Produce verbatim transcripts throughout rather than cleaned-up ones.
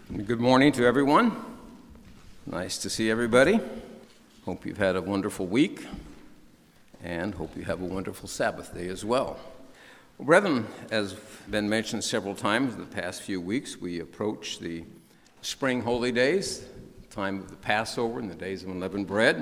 Good morning to everyone. Nice to see everybody. Hope you've had a wonderful week and hope you have a wonderful Sabbath day as well. Well, brethren, as been mentioned several times in the past few weeks, we approach the spring holy days, the time of the Passover and the days of unleavened bread,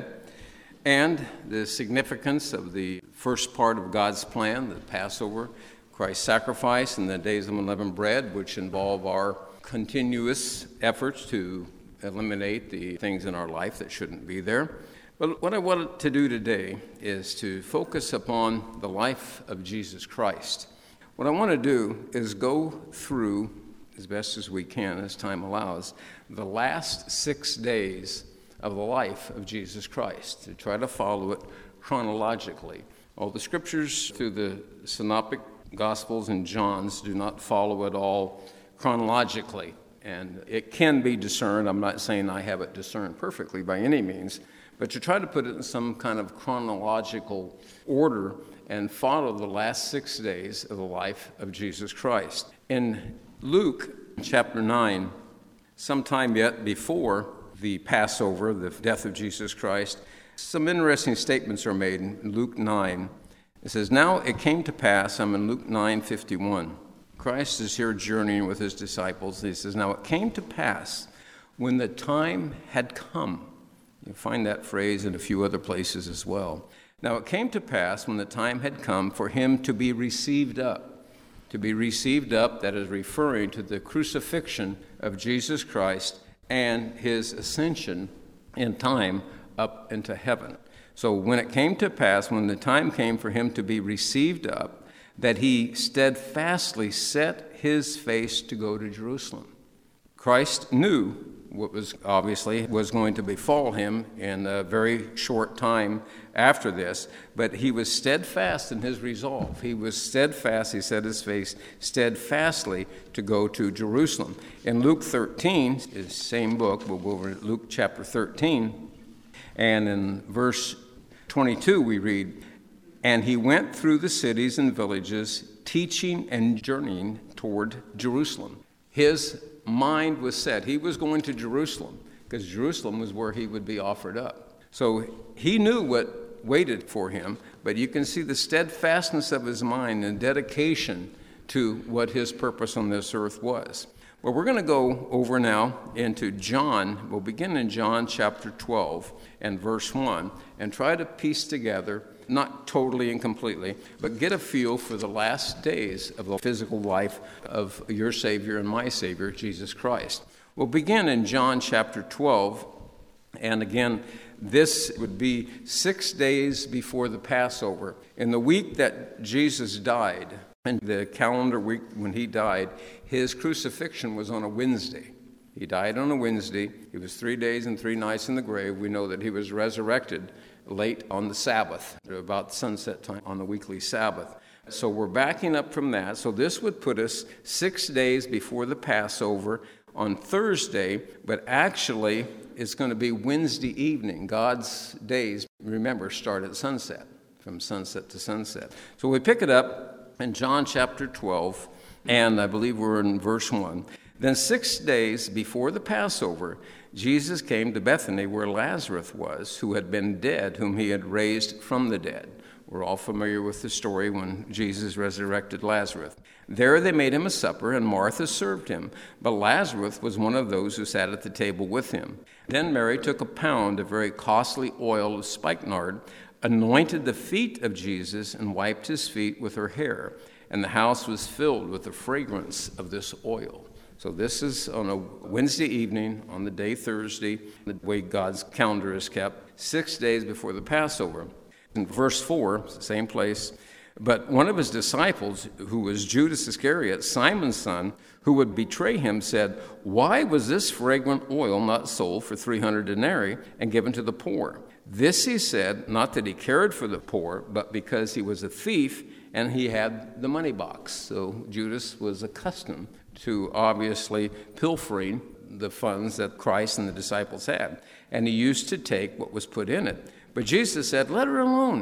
and the significance of the first part of God's plan, the Passover, Christ's sacrifice, and the days of unleavened bread, which involve our continuous efforts to eliminate the things in our life that shouldn't be there. But what I wanted to do today is to focus upon the life of Jesus Christ. What I want to do is go through, as best as we can, as time allows, the last six days of the life of Jesus Christ, to try to follow it chronologically. All the scriptures through the Synoptic Gospels and John's do not follow it all chronologically, and it can be discerned. I'm not saying I have it discerned perfectly by any means, but to try to put it in some kind of chronological order and follow the last six days of the life of Jesus Christ. In Luke chapter nine, sometime yet before the Passover, the death of Jesus Christ, some interesting statements are made in Luke nine. It says, "Now it came to pass," I'm in Luke nine fifty-one. Christ is here journeying with his disciples. He says, "Now it came to pass when the time had come." You'll find that phrase in a few other places as well. "Now it came to pass when the time had come for him to be received up." To be received up, that is referring to the crucifixion of Jesus Christ and his ascension in time up into heaven. So when it came to pass, when the time came for him to be received up, that he steadfastly set his face to go to Jerusalem. Christ knew what was obviously was going to befall him in a very short time after this, but he was steadfast in his resolve. He was steadfast, he set his face steadfastly to go to Jerusalem. In Luke thirteen, the same book, we'll go over to Luke chapter thirteen, and in verse twenty-two we read, "And he went through the cities and villages, teaching and journeying toward Jerusalem." His mind was set. He was going to Jerusalem because Jerusalem was where he would be offered up. So he knew what waited for him, but you can see the steadfastness of his mind and dedication to what his purpose on this earth was. Well, we're going to go over now into John. We'll begin in John chapter twelve and verse one and try to piece together, not totally and completely, but get a feel for the last days of the physical life of your Savior and my Savior, Jesus Christ. We'll begin in John chapter twelve, and again, this would be six days before the Passover. In the week that Jesus died, and the calendar week when he died, his crucifixion was on a Wednesday. He died on a Wednesday. He was three days and three nights in the grave. We know that he was resurrected late on the Sabbath, about sunset time on the weekly Sabbath. So we're backing up from that. So this would put us six days before the Passover on Thursday, but actually it's going to be Wednesday evening. God's days, remember, start at sunset, from sunset to sunset. So we pick it up in John chapter twelve, and I believe we're in verse one. "Then six days before the Passover, Jesus came to Bethany where Lazarus was, who had been dead, whom he had raised from the dead." We're all familiar with the story when Jesus resurrected Lazarus. "There they made him a supper, and Martha served him, but Lazarus was one of those who sat at the table with him. Then Mary took a pound of very costly oil of spikenard, anointed the feet of Jesus, and wiped his feet with her hair, and the house was filled with the fragrance of this oil." So this is on a Wednesday evening, on the day Thursday, the way God's calendar is kept, six days before the Passover. In verse four, same place, "But one of his disciples, who was Judas Iscariot, Simon's son, who would betray him, said, 'Why was this fragrant oil not sold for three hundred denarii and given to the poor?' This he said, not that he cared for the poor, but because he was a thief and he had the money box." So Judas was accustomed to obviously pilfering the funds that Christ and the disciples had. And he used to take what was put in it. But Jesus said, "Let her alone.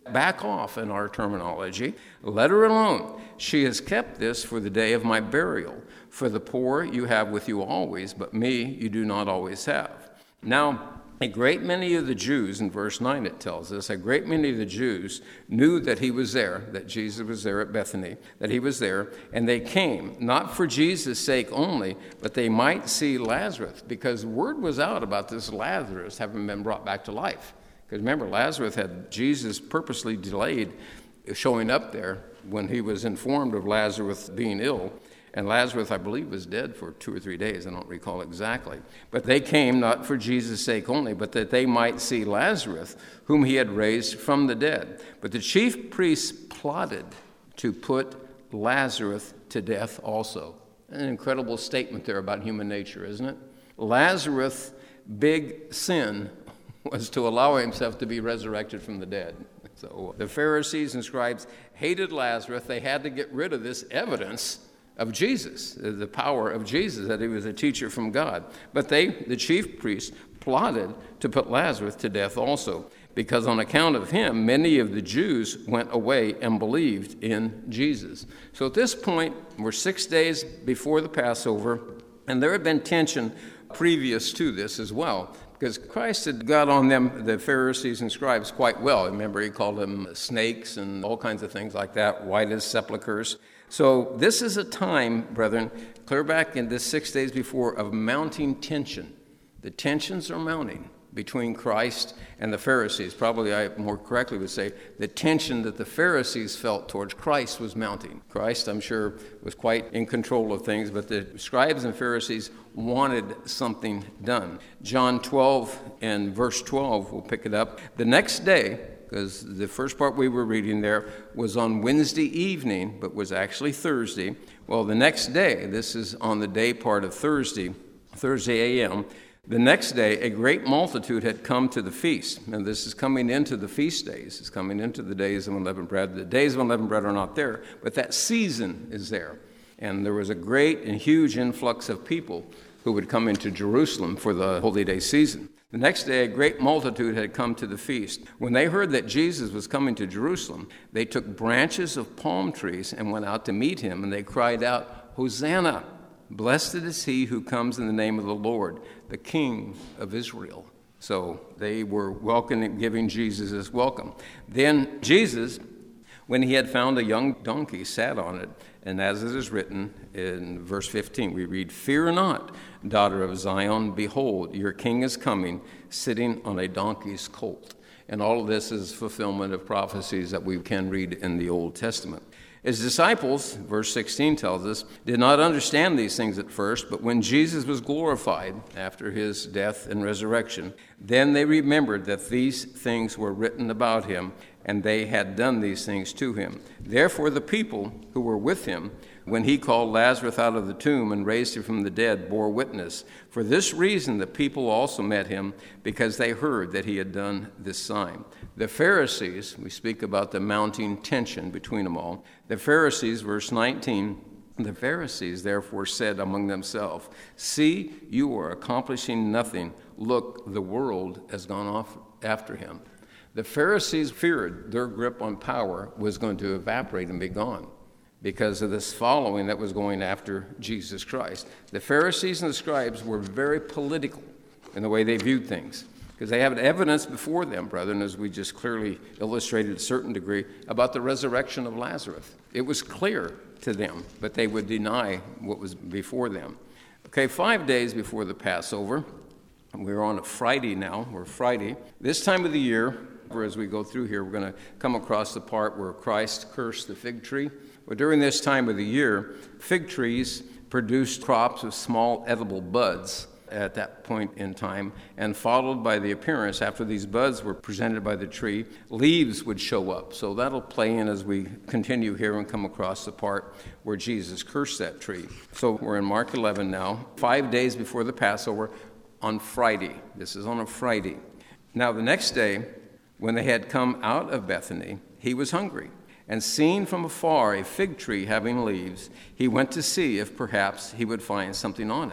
back off in our terminology. Let her alone. She has kept this for the day of my burial. For the poor you have with you always, but me you do not always have. Now, a great many of the Jews, in verse nine it tells us, a great many of the Jews knew that he was there, that Jesus was there at Bethany, that he was there, and they came, not for Jesus' sake only, but they might see Lazarus, because word was out about this Lazarus having been brought back to life. Because remember, Lazarus had Jesus purposely delayed showing up there when he was informed of Lazarus being ill. And Lazarus, I believe, was dead for two or three days. I don't recall exactly. But they came not for Jesus' sake only, but that they might see Lazarus, whom he had raised from the dead. But the chief priests plotted to put Lazarus to death also. An incredible statement there about human nature, isn't it? Lazarus' big sin was to allow himself to be resurrected from the dead. So the Pharisees and scribes hated Lazarus. They had to get rid of this evidence of Jesus, the power of Jesus, that he was a teacher from God. But they, the chief priests, plotted to put Lazarus to death also, because on account of him, many of the Jews went away and believed in Jesus. So at this point, we're six days before the Passover, and there had been tension previous to this as well, because Christ had got on them, the Pharisees and scribes, quite well. Remember, he called them snakes and all kinds of things like that, white as sepulchres. So this is a time, brethren, clear back in this six days before, of mounting tension. The tensions are mounting between Christ and the Pharisees. Probably I more correctly would say the tension that the Pharisees felt towards Christ was mounting. Christ, I'm sure, was quite in control of things, but the scribes and Pharisees wanted something done. John twelve and verse twelve, we'll pick it up. The next day, because the first part we were reading there was on Wednesday evening, but was actually Thursday. Well, the next day, this is on the day part of Thursday, Thursday a m, the next day, a great multitude had come to the feast. And this is coming into the feast days. It's coming into the days of unleavened bread. The days of unleavened bread are not there, but that season is there. And there was a great and huge influx of people who would come into Jerusalem for the holy day season. The next day, a great multitude had come to the feast. When they heard that Jesus was coming to Jerusalem, they took branches of palm trees and went out to meet him, and they cried out, "Hosanna! Blessed is he who comes in the name of the Lord, the King of Israel." So they were welcoming, giving Jesus this welcome. Then Jesus, when he had found a young donkey, sat on it, and as it is written in verse fifteen, we read, "Fear not, daughter of Zion, behold, your king is coming, sitting on a donkey's colt." And all of this is fulfillment of prophecies that we can read in the Old Testament. His disciples, verse sixteen tells us, did not understand these things at first, but when Jesus was glorified after his death and resurrection, then they remembered that these things were written about him, and they had done these things to him. Therefore the people who were with him, when he called Lazarus out of the tomb and raised him from the dead, bore witness. For this reason the people also met him, because they heard that he had done this sign. The Pharisees, we speak about the mounting tension between them all. The Pharisees, verse nineteen, the Pharisees therefore said among themselves, "See, you are accomplishing nothing. Look, the world has gone off after him." The Pharisees feared their grip on power was going to evaporate and be gone because of this following that was going after Jesus Christ. The Pharisees and the scribes were very political in the way they viewed things, because they have evidence before them, brethren, as we just clearly illustrated to a certain degree, about the resurrection of Lazarus. It was clear to them, but they would deny what was before them. Okay, five days before the Passover, we're on a Friday now, we're Friday. This time of the year, as we go through here, we're going to come across the part where Christ cursed the fig tree. Well, during this time of the year, fig trees produced crops of small edible buds at that point in time, and followed by the appearance, after these buds were presented by the tree, leaves would show up. So that'll play in as we continue here and come across the part where Jesus cursed that tree. So we're in Mark eleven now, five days before the Passover, on Friday. This is on a Friday. Now the next day, when they had come out of Bethany, he was hungry. And seeing from afar a fig tree having leaves, he went to see if perhaps he would find something on it.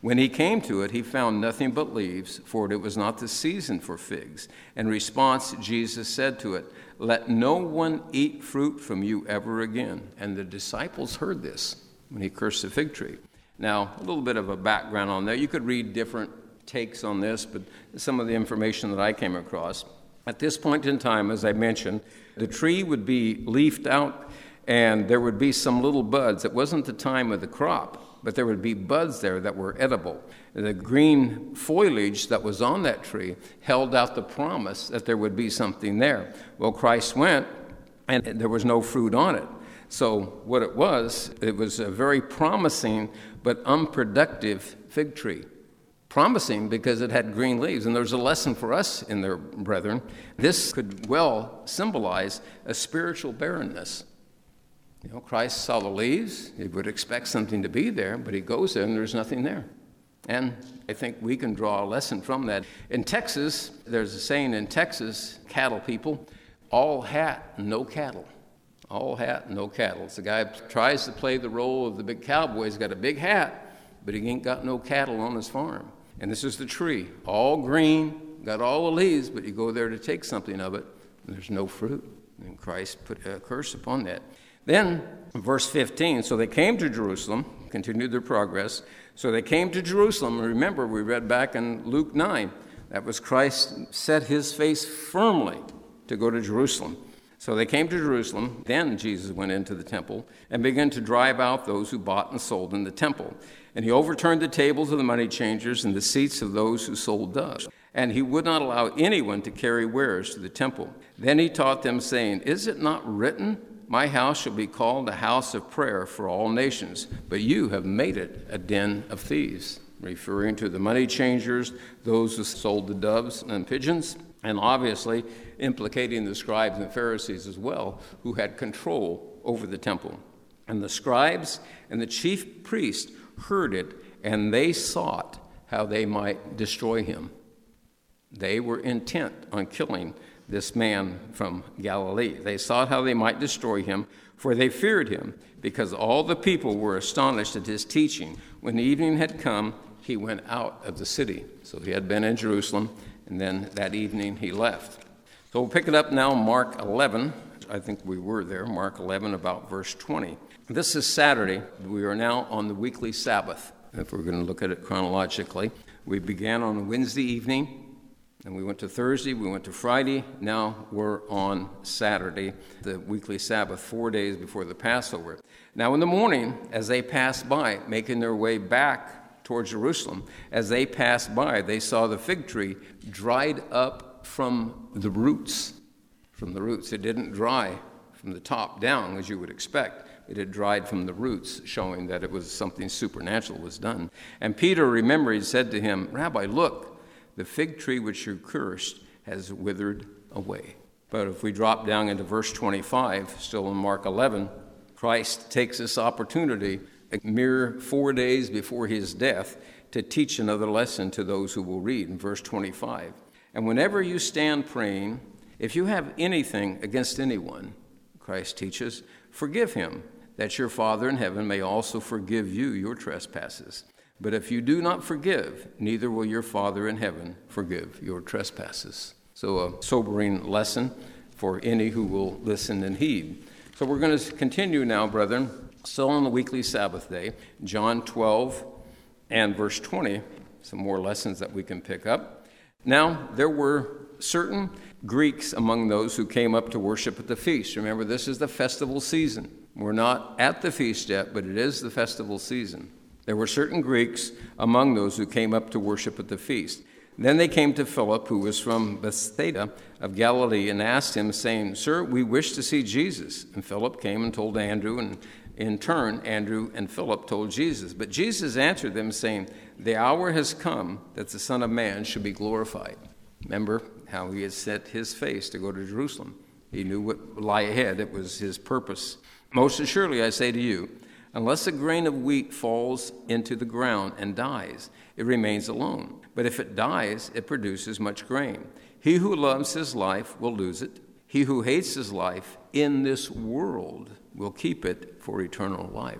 When he came to it, he found nothing but leaves, for it was not the season for figs. In response, Jesus said to it, "Let no one eat fruit from you ever again." And the disciples heard this when he cursed the fig tree. Now, a little bit of a background on that. You could read different takes on this, but some of the information that I came across. At this point in time, as I mentioned, the tree would be leafed out, and there would be some little buds. It wasn't the time of the crop, but there would be buds there that were edible. The green foliage that was on that tree held out the promise that there would be something there. Well, Christ went, and there was no fruit on it. So what it was, it was a very promising but unproductive fig tree. Promising because it had green leaves. And there's a lesson for us in there, brethren. This could well symbolize a spiritual barrenness. You know, Christ saw the leaves. He would expect something to be there, but he goes there and there's nothing there. And I think we can draw a lesson from that. In Texas, there's a saying in Texas, cattle people, all hat, no cattle. All hat, no cattle. It's the guy who tries to play the role of the big cowboy. He's got a big hat, but he ain't got no cattle on his farm. And this is the tree, all green, got all the leaves, but you go there to take something of it, and there's no fruit. And Christ put a curse upon that. Then, verse fifteen, so they came to Jerusalem, continued their progress. So they came to Jerusalem. Remember, we read back in Luke nine, that was Christ set his face firmly to go to Jerusalem. So they came to Jerusalem. Then Jesus went into the temple and began to drive out those who bought and sold in the temple. And he overturned the tables of the money changers and the seats of those who sold doves. And he would not allow anyone to carry wares to the temple. Then he taught them, saying, "Is it not written, my house shall be called a house of prayer for all nations, but you have made it a den of thieves," referring to the money changers, those who sold the doves and pigeons, and obviously implicating the scribes and Pharisees as well, who had control over the temple. And the scribes and the chief priests heard it, and they sought how they might destroy him. They were intent on killing this man from Galilee. They sought how they might destroy him, for they feared him, because all the people were astonished at his teaching. When the evening had come, he went out of the city. So he had been in Jerusalem, and then that evening he left. So we'll pick it up now, Mark eleven. I think we were there, Mark eleven, about verse twenty. This is Saturday. We are now on the weekly Sabbath, if we're going to look at it chronologically. We began on Wednesday evening, and we went to Thursday, we went to Friday. Now we're on Saturday, the weekly Sabbath, four days before the Passover. Now in the morning, as they passed by, making their way back toward Jerusalem, as they passed by, they saw the fig tree dried up from the roots. From the roots. It didn't dry from the top down, as you would expect. It had dried from the roots, showing that it was something supernatural was done. And Peter, remember, he said to him, "Rabbi, look, the fig tree which you cursed has withered away." But if we drop down into verse twenty-five, still in Mark eleven, Christ takes this opportunity, a mere four days before his death, to teach another lesson to those who will read in verse twenty-five. "And whenever you stand praying, if you have anything against anyone," Christ teaches, "forgive him, that your Father in heaven may also forgive you your trespasses. But if you do not forgive, neither will your Father in heaven forgive your trespasses." So a sobering lesson for any who will listen and heed. So we're going to continue now, brethren, still on the weekly Sabbath day, John twelve and verse twenty, some more lessons that we can pick up. Now, there were certain Greeks among those who came up to worship at the feast. Remember, this is the festival season. We're not at the feast yet, but it is the festival season. There were certain Greeks among those who came up to worship at the feast. Then they came to Philip, who was from Bethsaida of Galilee, and asked him, saying, "Sir, we wish to see Jesus." And Philip came and told Andrew, and in turn, Andrew and Philip told Jesus. But Jesus answered them, saying, "The hour has come that the Son of Man should be glorified." Remember how he had set his face to go to Jerusalem. He knew what lay ahead. It was his purpose. "Most assuredly, I say to you, unless a grain of wheat falls into the ground and dies, it remains alone. But if it dies, it produces much grain. He who loves his life will lose it. He who hates his life in this world will keep it for eternal life."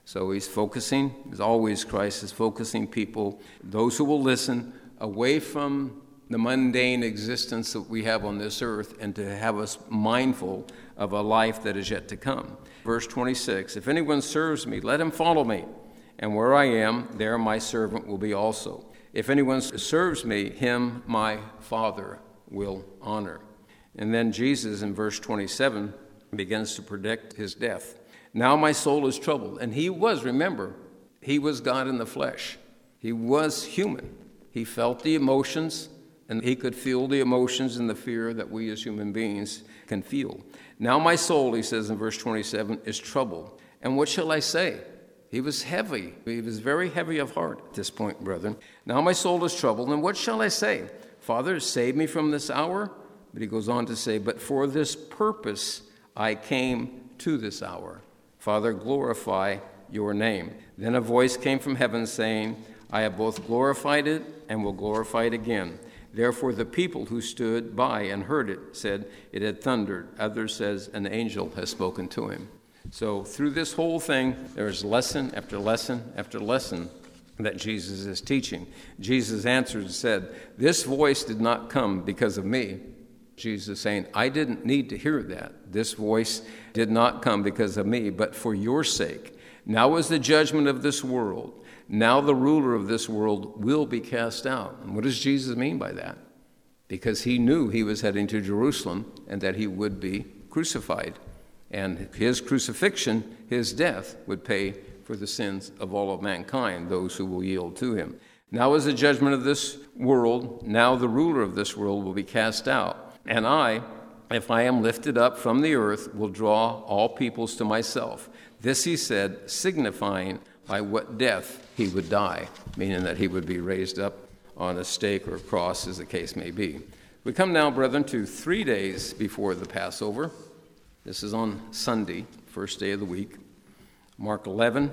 So he's focusing, as always, Christ is focusing people, those who will listen, away from the mundane existence that we have on this earth and to have us mindful of a life that is yet to come. Verse twenty-six, if anyone serves me, let him follow me, and where I am, there my servant will be also. If anyone serves me, him my Father will honor. And then Jesus in verse twenty-seven begins to predict his death. Now my soul is troubled. And he was, remember, he was God in the flesh. He was human. He felt the emotions, and he could feel the emotions and the fear that we as human beings can feel. Now my soul, he says in verse twenty-seven, is troubled. And what shall I say? He was heavy. He was very heavy of heart at this point, brethren. Now my soul is troubled, and what shall I say? Father, save me from this hour. But he goes on to say, but for this purpose I came to this hour. Father, glorify your name. Then a voice came from heaven saying, I have both glorified it and will glorify it again. Therefore the people who stood by and heard it said it had thundered. Others says an angel has spoken to him. So through this whole thing, there's lesson after lesson after lesson that Jesus is teaching. Jesus answered and said, this voice did not come because of me. Jesus saying, I didn't need to hear that. This voice did not come because of me, but for your sake. Now is the judgment of this world. Now the ruler of this world will be cast out. And what does Jesus mean by that? Because he knew he was heading to Jerusalem and that he would be crucified. And his crucifixion, his death, would pay for the sins of all of mankind, those who will yield to him. Now is the judgment of this world. Now the ruler of this world will be cast out. And I, if I am lifted up from the earth, will draw all peoples to myself. This he said, signifying by what death he would die, meaning that he would be raised up on a stake or a cross, as the case may be. We come now, brethren, to three days before the Passover. This is on Sunday, first day of the week. Mark eleven,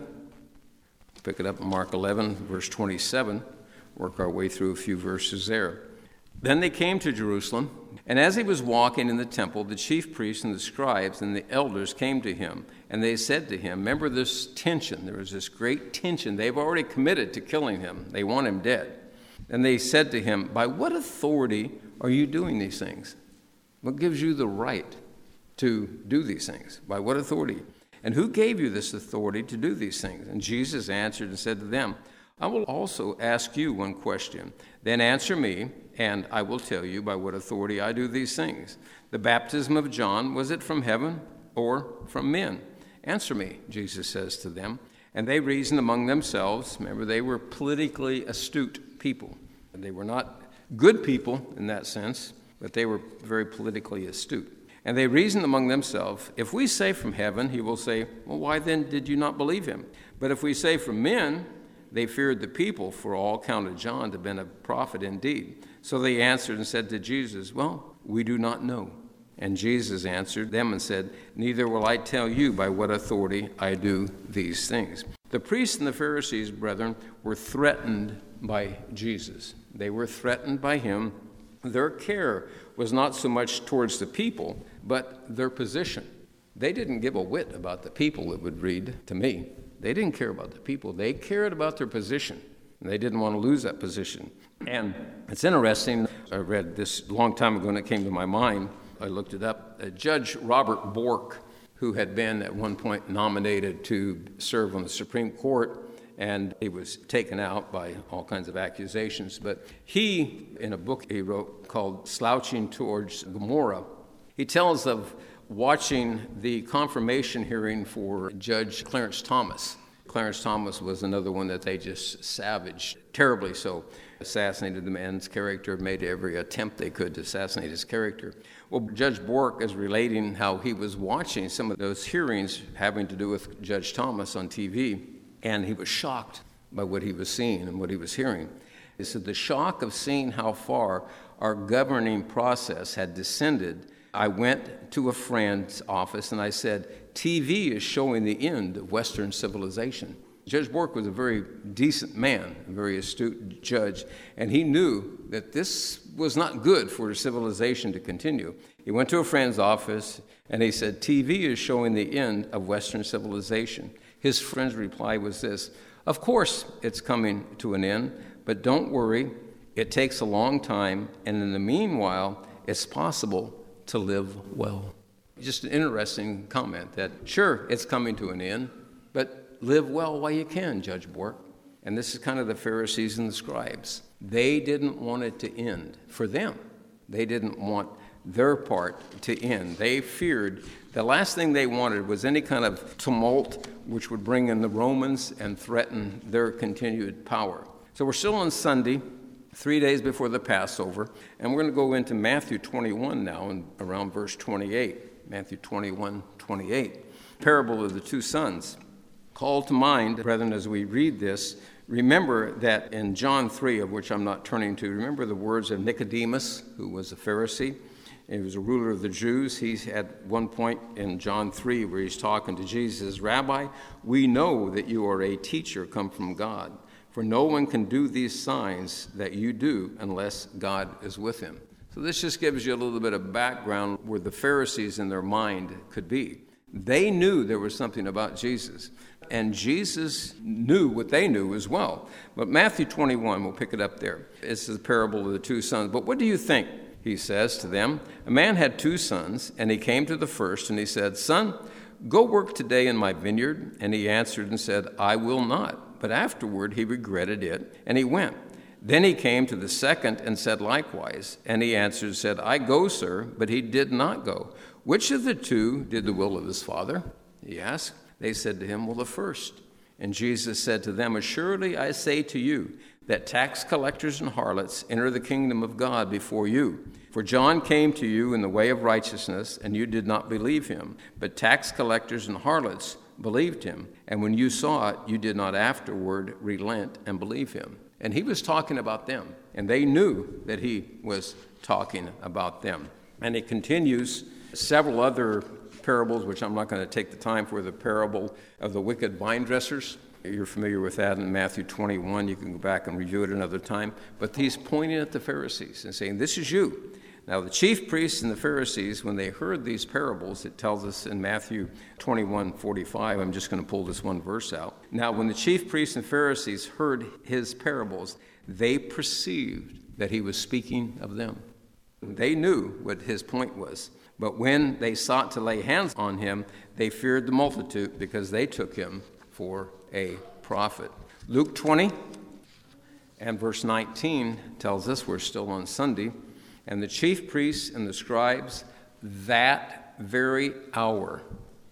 pick it up in Mark eleven, verse twenty-seven, work our way through a few verses there. Then they came to Jerusalem, and as he was walking in the temple, the chief priests and the scribes and the elders came to him, and they said to him, remember this tension, there was this great tension. They've already committed to killing him. They want him dead. And they said to him, by what authority are you doing these things? What gives you the right to do these things? By what authority? And who gave you this authority to do these things? And Jesus answered and said to them, I will also ask you one question. Then answer me, and I will tell you by what authority I do these things. The baptism of John, was it from heaven or from men? Answer me, Jesus says to them. And they reasoned among themselves. Remember, they were politically astute people. They were not good people in that sense, but they were very politically astute. And they reasoned among themselves, if we say from heaven, he will say, well, why then did you not believe him? But if we say from men, they feared the people, for all counted John to have been a prophet indeed. So they answered and said to Jesus, well, we do not know. And Jesus answered them and said, neither will I tell you by what authority I do these things. The priests and the Pharisees, brethren, were threatened by Jesus. They were threatened by him. Their care was not so much towards the people, but their position. They didn't give a whit about the people, it would read to me. They didn't care about the people. They cared about their position. And they didn't want to lose that position. And it's interesting. I read this a long time ago, and it came to my mind. I looked it up. Uh, Judge Robert Bork, who had been at one point nominated to serve on the Supreme Court, and he was taken out by all kinds of accusations. But he, in a book he wrote called Slouching Towards Gomorrah, he tells of watching the confirmation hearing for Judge Clarence Thomas. Clarence Thomas was another one that they just savaged, terribly so, assassinated the man's character, made every attempt they could to assassinate his character. Well, Judge Bork is relating how he was watching some of those hearings having to do with Judge Thomas on T V, and he was shocked by what he was seeing and what he was hearing. He said, the shock of seeing how far our governing process had descended. I went to a friend's office and I said, T V is showing the end of Western civilization. Judge Bork was a very decent man, a very astute judge, and he knew that this was not good for civilization to continue. He went to a friend's office and he said, T V is showing the end of Western civilization. His friend's reply was this: "Of course it's coming to an end, but don't worry. It takes a long time, and in the meanwhile, it's possible to live well." Just an interesting comment that, sure, it's coming to an end, but live well while you can, Judge Bork. And this is kind of the Pharisees and the scribes. They didn't want it to end for them. They didn't want their part to end. They feared the last thing they wanted was any kind of tumult which would bring in the Romans and threaten their continued power. So we're still on Sunday, three days before the Passover, and we're going to go into Matthew twenty-one now, and around verse twenty-eight. Matthew twenty-one, twenty-eight. Parable of the two sons. Call to mind, brethren, as we read this, remember that in John three, of which I'm not turning to, remember the words of Nicodemus, who was a Pharisee. He was a ruler of the Jews. He's at one point in John three where he's talking to Jesus, "Rabbi, we know that you are a teacher come from God, for no one can do these signs that you do unless God is with him." So this just gives you a little bit of background where the Pharisees in their mind could be. They knew there was something about Jesus, and Jesus knew what they knew as well. But Matthew twenty-one, we'll pick it up there. It's the parable of the two sons. "But what do you think?" he says to them. "A man had two sons, and he came to the first, and he said, 'Son, go work today in my vineyard.' And he answered and said, 'I will not.' But afterward he regretted it, and he went. Then he came to the second and said likewise. And he answered and said, 'I go, sir.' But he did not go. 'Which of the two did the will of his father?' he asked. They said to him, 'Well, the first.' And Jesus said to them, 'Assuredly I say to you, that tax collectors and harlots enter the kingdom of God before you. For John came to you in the way of righteousness, and you did not believe him. But tax collectors and harlots believed him. And when you saw it, you did not afterward relent and believe him.'" And he was talking about them, and they knew that he was talking about them. And he continues several other parables, which I'm not going to take the time for. The parable of the wicked vine dressers. You're familiar with that in Matthew twenty-one. You can go back and review it another time. But he's pointing at the Pharisees and saying, "This is you." Now, the chief priests and the Pharisees, when they heard these parables, it tells us in Matthew twenty-one, forty-five, I'm just going to pull this one verse out. "Now, when the chief priests and Pharisees heard his parables, they perceived that he was speaking of them." They knew what his point was. But when they sought to lay hands on him, they feared the multitude because they took him for a prophet. Luke twenty and verse nineteen tells us, we're still on Sunday, "And the chief priests and the scribes that very hour,"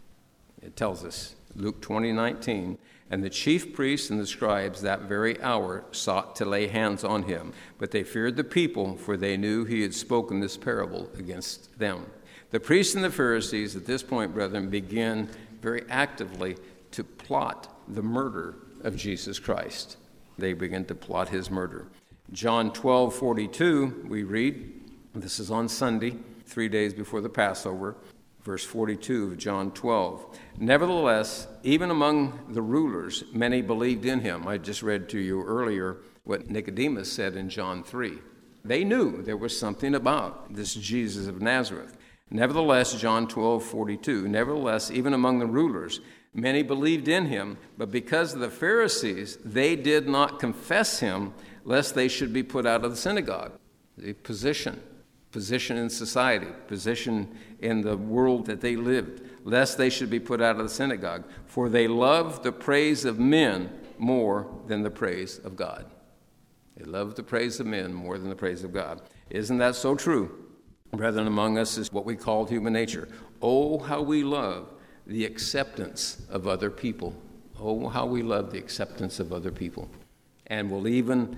it tells us, Luke twenty, nineteen, "And the chief priests and the scribes that very hour sought to lay hands on him. But they feared the people, for they knew he had spoken this parable against them." The priests and the Pharisees at this point, brethren, begin very actively to plot the murder of Jesus Christ. They begin to plot his murder. John twelve, forty-two, we read, this is on Sunday, three days before the Passover, verse forty-two of John twelve. "Nevertheless, even among the rulers, many believed in him." I just read to you earlier what Nicodemus said in John three. They knew there was something about this Jesus of Nazareth. "Nevertheless," John twelve, forty-two, "nevertheless, even among the rulers, many believed in him, but because of the Pharisees, they did not confess him, lest they should be put out of the synagogue." The position, position in society, position in the world that they lived, lest they should be put out of the synagogue. "For they loved the praise of men more than the praise of God." They loved the praise of men more than the praise of God. Isn't that so true? Brethren, among us is what we call human nature. Oh, how we love the acceptance of other people. Oh, how we love the acceptance of other people. And we'll even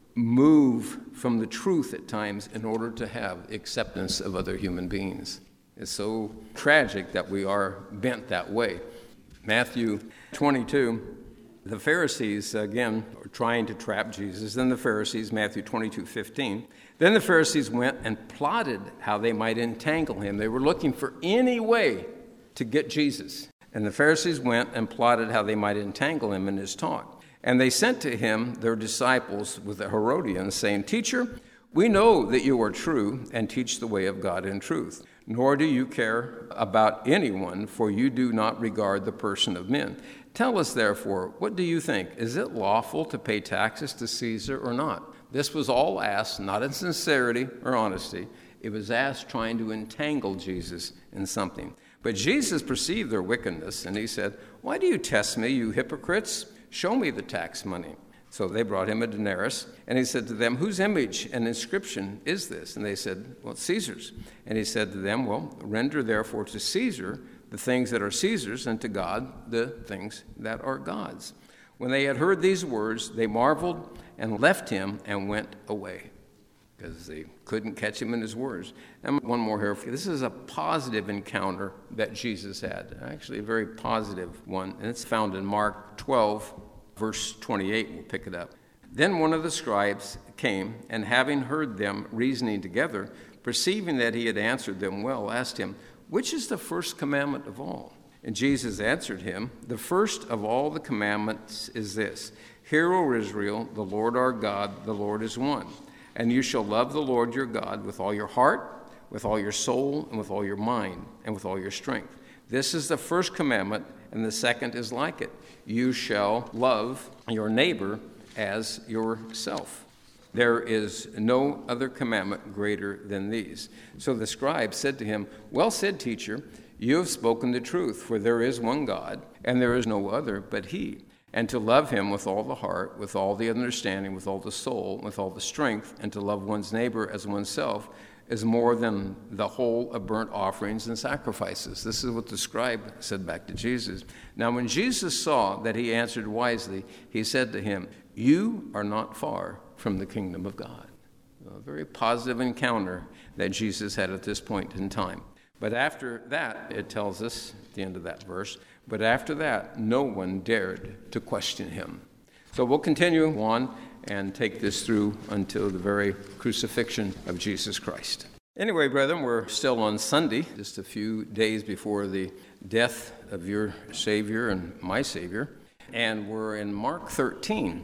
move from the truth at times in order to have acceptance of other human beings. It's so tragic that we are bent that way. Matthew twenty-two, the Pharisees, again, are trying to trap Jesus. Then the Pharisees, Matthew twenty-two, fifteen. "Then the Pharisees went and plotted how they might entangle him." They were looking for any way to get Jesus. "And the Pharisees went and plotted how they might entangle him in his talk. And they sent to him their disciples with the Herodians, saying, 'Teacher, we know that you are true and teach the way of God in truth, nor do you care about anyone, for you do not regard the person of men. Tell us, therefore, what do you think? Is it lawful to pay taxes to Caesar or not? This was all asked, not in sincerity or honesty. It was asked trying to entangle Jesus in something. But Jesus perceived their wickedness, and he said, why do you test me, you hypocrites? Show me the tax money. So they brought him a denarius, and he said to them, whose image and inscription is this? And they said, well, it's Caesar's. And he said to them, well, render therefore to Caesar the things that are Caesar's, and to God the things that are God's. When they had heard these words, they marveled and left him and went away, because they couldn't catch him in his words. And one more here. This is a positive encounter that Jesus had, actually a very positive one, and it's found in Mark twelve, verse twenty-eight. We'll pick it up. Then one of the scribes came, and having heard them reasoning together, perceiving that he had answered them well, asked him, which is the first commandment of all? And Jesus answered him, the first of all the commandments is this, hear, O Israel, the Lord our God, the Lord is one. And you shall love the Lord your God with all your heart, with all your soul, and with all your mind, and with all your strength. This is the first commandment, and the second is like it. You shall love your neighbor as yourself. There is no other commandment greater than these. So the scribe said to him, well said, teacher, you have spoken the truth, for there is one God, and there is no other but he. And to love him with all the heart, with all the understanding, with all the soul, with all the strength, and to love one's neighbor as oneself is more than the whole of burnt offerings and sacrifices. This is what the scribe said back to Jesus. Now when Jesus saw that he answered wisely, he said to him, you are not far from the kingdom of God. A very positive encounter that Jesus had at this point in time. But after that, it tells us at the end of that verse, but after that, no one dared to question him. So we'll continue on and take this through until the very crucifixion of Jesus Christ. Anyway, brethren, we're still on Sunday, just a few days before the death of your Savior and my Savior. And we're in Mark thirteen.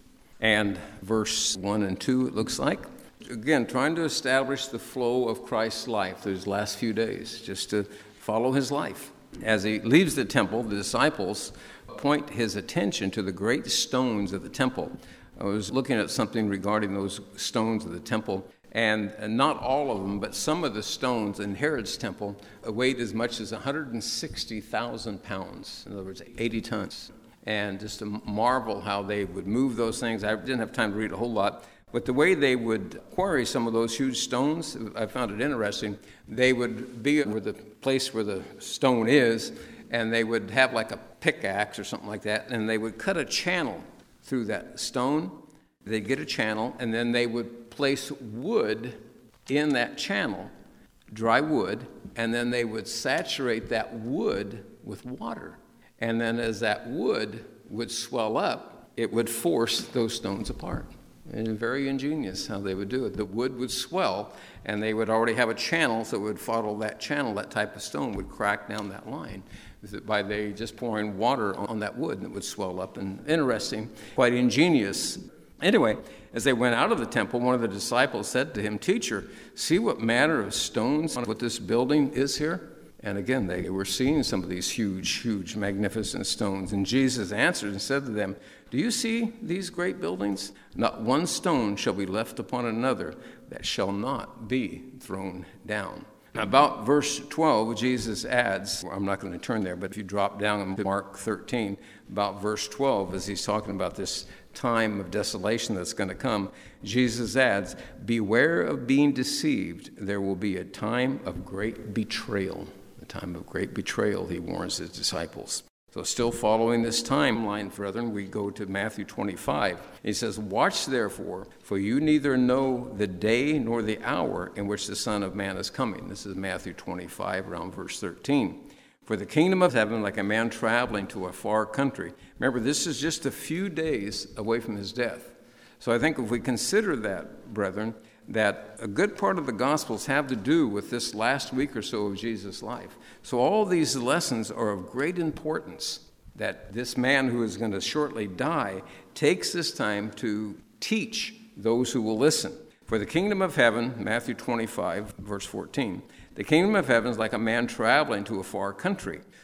And verse one and two, it looks like. Again, trying to establish the flow of Christ's life those last few days, just to follow his life. As he leaves the temple, the disciples point his attention to the great stones of the temple. I was looking at something regarding those stones of the temple, and not all of them, but some of the stones in Herod's temple weighed as much as one hundred sixty thousand pounds, in other words, eighty tons. And just to marvel how they would move those things. I didn't have time to read a whole lot, but the way they would quarry some of those huge stones, I found it interesting. They would be where the place where the stone is, and they would have like a pickaxe or something like that, and they would cut a channel through that stone. They'd get a channel, and then they would place wood in that channel, dry wood, and then they would saturate that wood with water. And then as that wood would swell up, it would force those stones apart. And very ingenious how they would do it. The wood would swell, and they would already have a channel, so it would follow that channel. That type of stone would crack down that line by they just pouring water on that wood, and it would swell up. And interesting, quite ingenious. Anyway, as they went out of the temple, one of the disciples said to him, teacher, see what manner of stones, what this building is here? And again, they were seeing some of these huge, huge, magnificent stones. And Jesus answered and said to them, do you see these great buildings? Not one stone shall be left upon another that shall not be thrown down. About verse twelve, Jesus adds, I'm not going to turn there, but if you drop down to Mark thirteen, about verse twelve, as he's talking about this time of desolation that's going to come, Jesus adds, beware of being deceived. There will be a time of great betrayal. A time of great betrayal, he warns his disciples. So still following this timeline, brethren, we go to Matthew twenty-five. He says, watch therefore, for you neither know the day nor the hour in which the Son of Man is coming. This is Matthew twenty-five, around verse thirteen. For the kingdom of heaven, like a man traveling to a far country. Remember, this is just a few days away from his death. So I think if we consider that, brethren, that a good part of the Gospels have to do with this last week or so of Jesus' life. So all these lessons are of great importance, that this man who is going to shortly die takes this time to teach those who will listen. For the kingdom of heaven, Matthew twenty-five, verse fourteen, the kingdom of heaven is like a man traveling to a far country,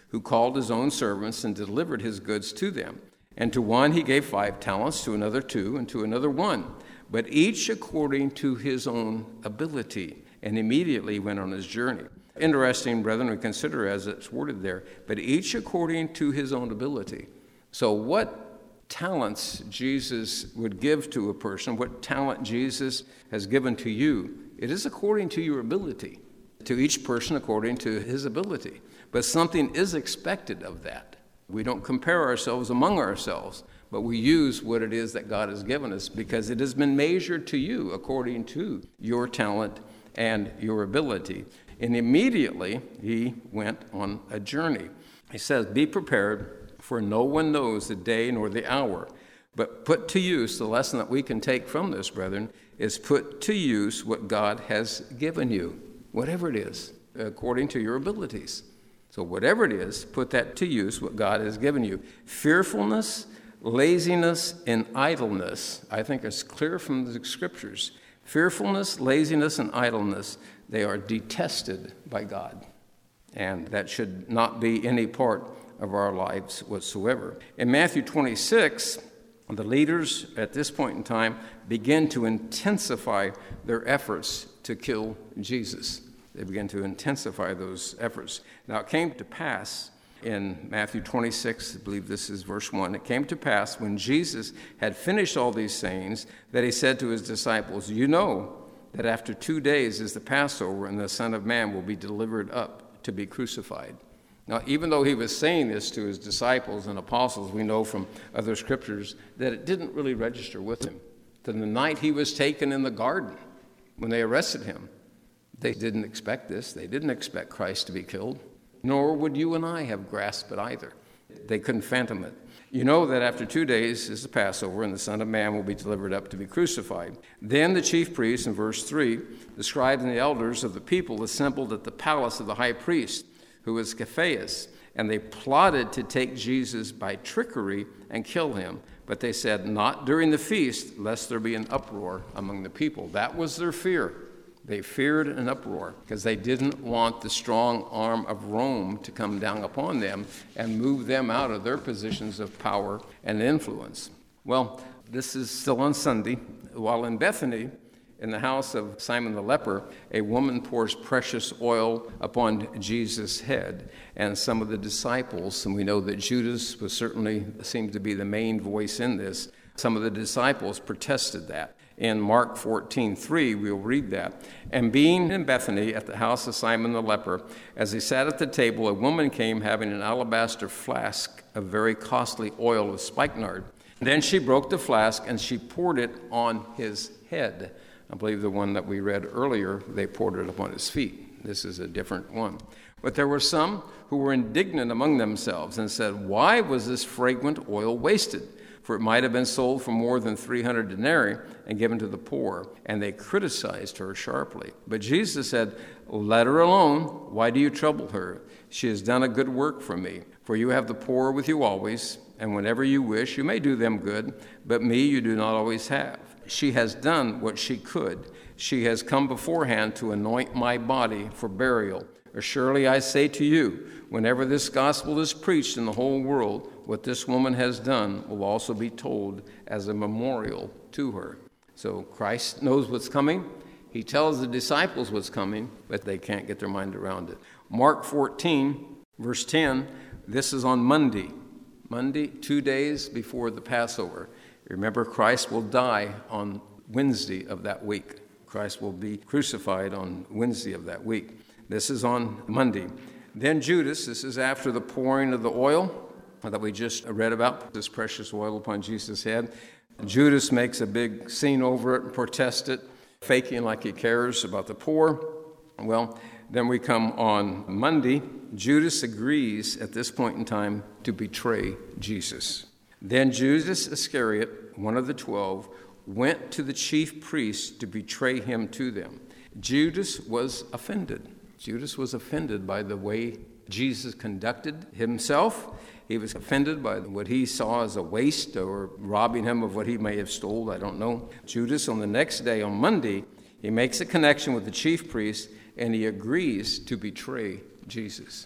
who called his own servants and delivered his goods to them. And to one he gave five talents, to another two, and to another one, but each according to his own ability. And immediately went on his journey. Interesting, brethren, we consider as it's worded there, but each according to his own ability. So what talents Jesus would give to a person, what talent Jesus has given to you, it is according to your ability, to each person according to his ability. But something is expected of that. We don't compare ourselves among ourselves, but we use what it is that God has given us because it has been measured to you according to your talent and your ability. And immediately he went on a journey. He says, be prepared, for no one knows the day nor the hour. But put to use, the lesson that we can take from this, brethren, is put to use what God has given you, whatever it is, according to your abilities. So whatever it is, put that to use, what God has given you. Fearfulness, laziness, and idleness, I think is clear from the scriptures. Fearfulness, laziness, and idleness, they are detested by God. And that should not be any part of our lives whatsoever. In Matthew twenty-six, the leaders at this point in time begin to intensify their efforts to kill Jesus. They begin to intensify those efforts. Now, it came to pass in Matthew twenty-six, I believe this is verse one, it came to pass when Jesus had finished all these sayings that he said to his disciples, you know that after two days is the Passover and the Son of Man will be delivered up to be crucified. Now, even though he was saying this to his disciples and apostles, we know from other scriptures that it didn't really register with him. Then the night he was taken in the garden, when they arrested him, they didn't expect this. They didn't expect Christ to be killed. Nor would you and I have grasped it either. They couldn't fathom it. You know that after two days is the Passover, and the Son of Man will be delivered up to be crucified. Then the chief priests, in verse three, the scribes and the elders of the people assembled at the palace of the high priest, who was Caiaphas, and they plotted to take Jesus by trickery and kill him. But they said, not during the feast, lest there be an uproar among the people. That was their fear. They feared an uproar because they didn't want the strong arm of Rome to come down upon them and move them out of their positions of power and influence. Well, this is still on Sunday. While in Bethany, in the house of Simon the leper, a woman pours precious oil upon Jesus' head. And some of the disciples, and we know that Judas was certainly seemed to be the main voice in this, some of the disciples protested that. In Mark fourteen three, we'll read that. And being in Bethany at the house of Simon the leper, as he sat at the table, a woman came having an alabaster flask of very costly oil of spikenard. Then she broke the flask and she poured it on his head. I believe the one that we read earlier, they poured it upon his feet. This is a different one. But there were some who were indignant among themselves and said, why was this fragrant oil wasted? For it might have been sold for more than three hundred denarii and given to the poor. And they criticized her sharply. But Jesus said, let her alone. Why do you trouble her? She has done a good work for me. For you have the poor with you always, and whenever you wish, you may do them good, but me you do not always have. She has done what she could. She has come beforehand to anoint my body for burial. Surely I say to you, whenever this gospel is preached in the whole world, what this woman has done will also be told as a memorial to her. So Christ knows what's coming. He tells the disciples what's coming, but they can't get their mind around it. Mark fourteen, verse ten, this is on Monday. Monday, two days before the Passover. Remember, Christ will die on Wednesday of that week. Christ will be crucified on Wednesday of that week. This is on Monday. Then Judas, this is after the pouring of the oil that we just read about, this precious oil upon Jesus' head. Judas makes a big scene over it and protests it, faking like he cares about the poor. Well, then we come on Monday. Judas agrees at this point in time to betray Jesus. Then Judas Iscariot, one of the twelve, went to the chief priests to betray him to them. Judas was offended. Judas was offended by the way Jesus conducted himself. He was offended by what he saw as a waste or robbing him of what he may have stolen. I don't know. Judas, on the next day, on Monday, he makes a connection with the chief priest and he agrees to betray Jesus.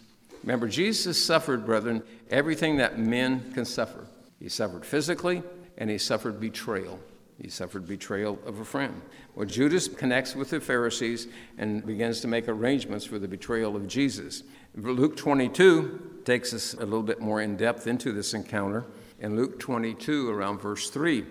Remember, Jesus suffered, brethren, everything that men can suffer. He suffered physically, and he suffered betrayal. He suffered betrayal of a friend. Well, Judas connects with the Pharisees and begins to make arrangements for the betrayal of Jesus. Luke twenty-two takes us a little bit more in depth into this encounter. In Luke twenty-two, around verse three,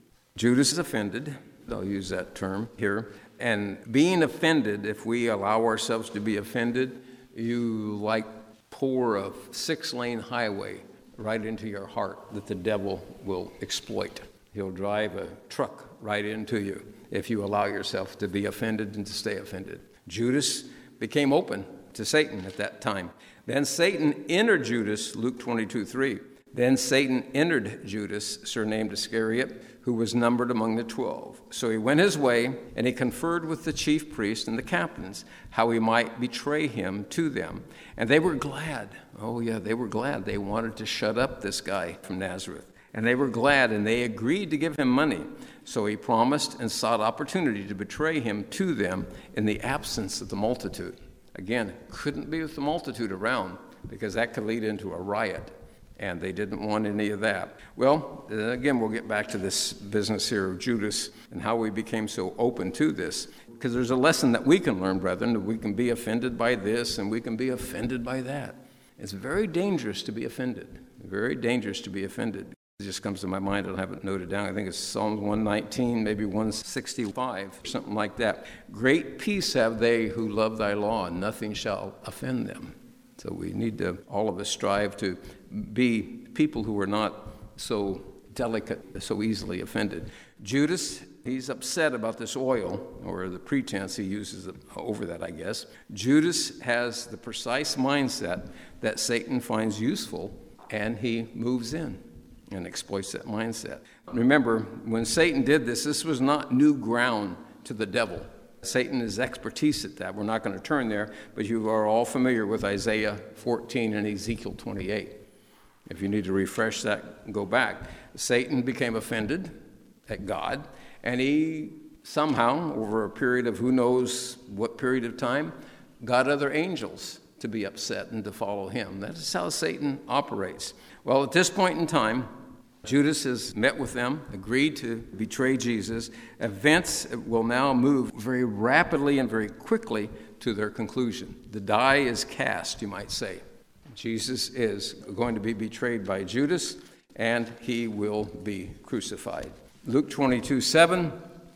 Judas is offended. I'll use that term here. And being offended, if we allow ourselves to be offended, you like pour a six-lane highway right into your heart that the devil will exploit. He'll drive a truck right into you if you allow yourself to be offended and to stay offended. Judas became open to Satan at that time. Then Satan entered Judas, Luke twenty-two three. Then Satan entered Judas, surnamed Iscariot, who was numbered among the twelve. So he went his way, and he conferred with the chief priests and the captains how he might betray him to them. And they were glad. Oh, yeah, they were glad. They wanted to shut up this guy from Nazareth. And they were glad, and they agreed to give him money. So he promised and sought opportunity to betray him to them in the absence of the multitude. Again, couldn't be with the multitude around, because that could lead into a riot. And they didn't want any of that. Well, again, we'll get back to this business here of Judas and how we became so open to this. Because there's a lesson that we can learn, brethren, that we can be offended by this and we can be offended by that. It's very dangerous to be offended. Very dangerous to be offended. It just comes to my mind. I don't have it noted down. I think it's Psalms one nineteen, maybe one sixty-five, something like that. Great peace have they who love thy law, and nothing shall offend them. So we need to, all of us, strive to be people who are not so delicate, so easily offended. Judas, he's upset about this oil, or the pretense he uses over that, I guess. Judas has the precise mindset that Satan finds useful, and he moves in and exploits that mindset. Remember, when Satan did this, this was not new ground to the devil. Satan is expertise at that. We're not going to turn there, but you are all familiar with Isaiah fourteen and Ezekiel twenty-eight. If you need to refresh that, go back. Satan became offended at God, and he somehow, over a period of who knows what period of time, got other angels to be upset and to follow him. That is how Satan operates. Well, at this point in time, Judas has met with them, agreed to betray Jesus. Events will now move very rapidly and very quickly to their conclusion. The die is cast, you might say. Jesus is going to be betrayed by Judas, and he will be crucified. Luke twenty-two seven,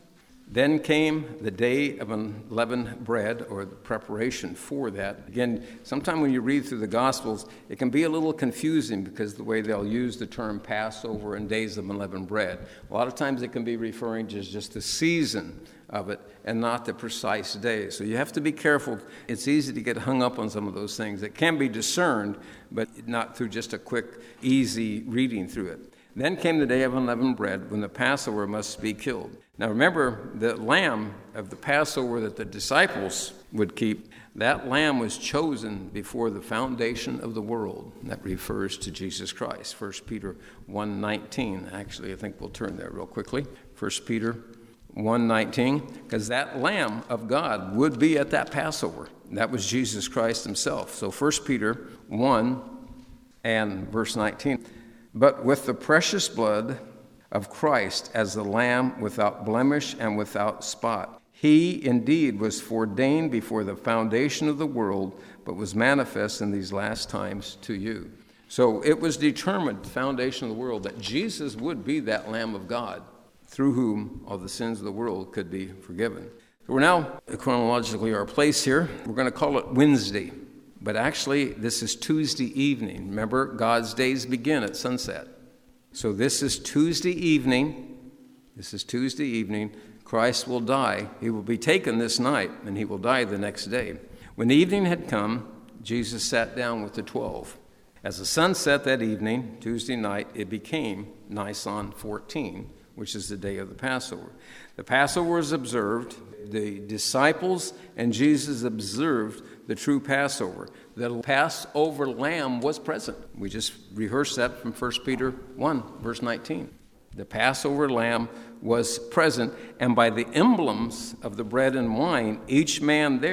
then came the day of unleavened bread, or the preparation for that. Again, sometime when you read through the Gospels, it can be a little confusing because the way they'll use the term Passover and days of unleavened bread. A lot of times it can be referring to just the season of it and not the precise day. So you have to be careful. It's easy to get hung up on some of those things. It can be discerned, but not through just a quick, easy reading through it. Then came the day of unleavened bread, when the Passover must be killed. Now remember, the lamb of the Passover that the disciples would keep, that lamb was chosen before the foundation of the world. That refers to Jesus Christ. First Peter one nineteen. Actually, I think we'll turn there real quickly. First Peter one nineteen, because that lamb of God would be at that Passover. That was Jesus Christ himself. So First Peter one and verse nineteen. But with the precious blood of Christ as the Lamb without blemish and without spot. He indeed was foreordained before the foundation of the world, but was manifest in these last times to you. So it was determined, the foundation of the world, that Jesus would be that Lamb of God, through whom all the sins of the world could be forgiven. So we're now chronologically our place here. We're going to call it Wednesday. But actually, this is Tuesday evening. Remember, God's days begin at sunset. So this is Tuesday evening. This is Tuesday evening. Christ will die. He will be taken this night, and he will die the next day. When the evening had come, Jesus sat down with the twelve. As the sun set that evening, Tuesday night, it became Nisan fourteen, which is the day of the Passover. The Passover was observed. The disciples and Jesus observed the true Passover. The Passover lamb was present. We just rehearsed that from First Peter one, verse nineteen. The Passover lamb was present, and by the emblems of the bread and wine, each man there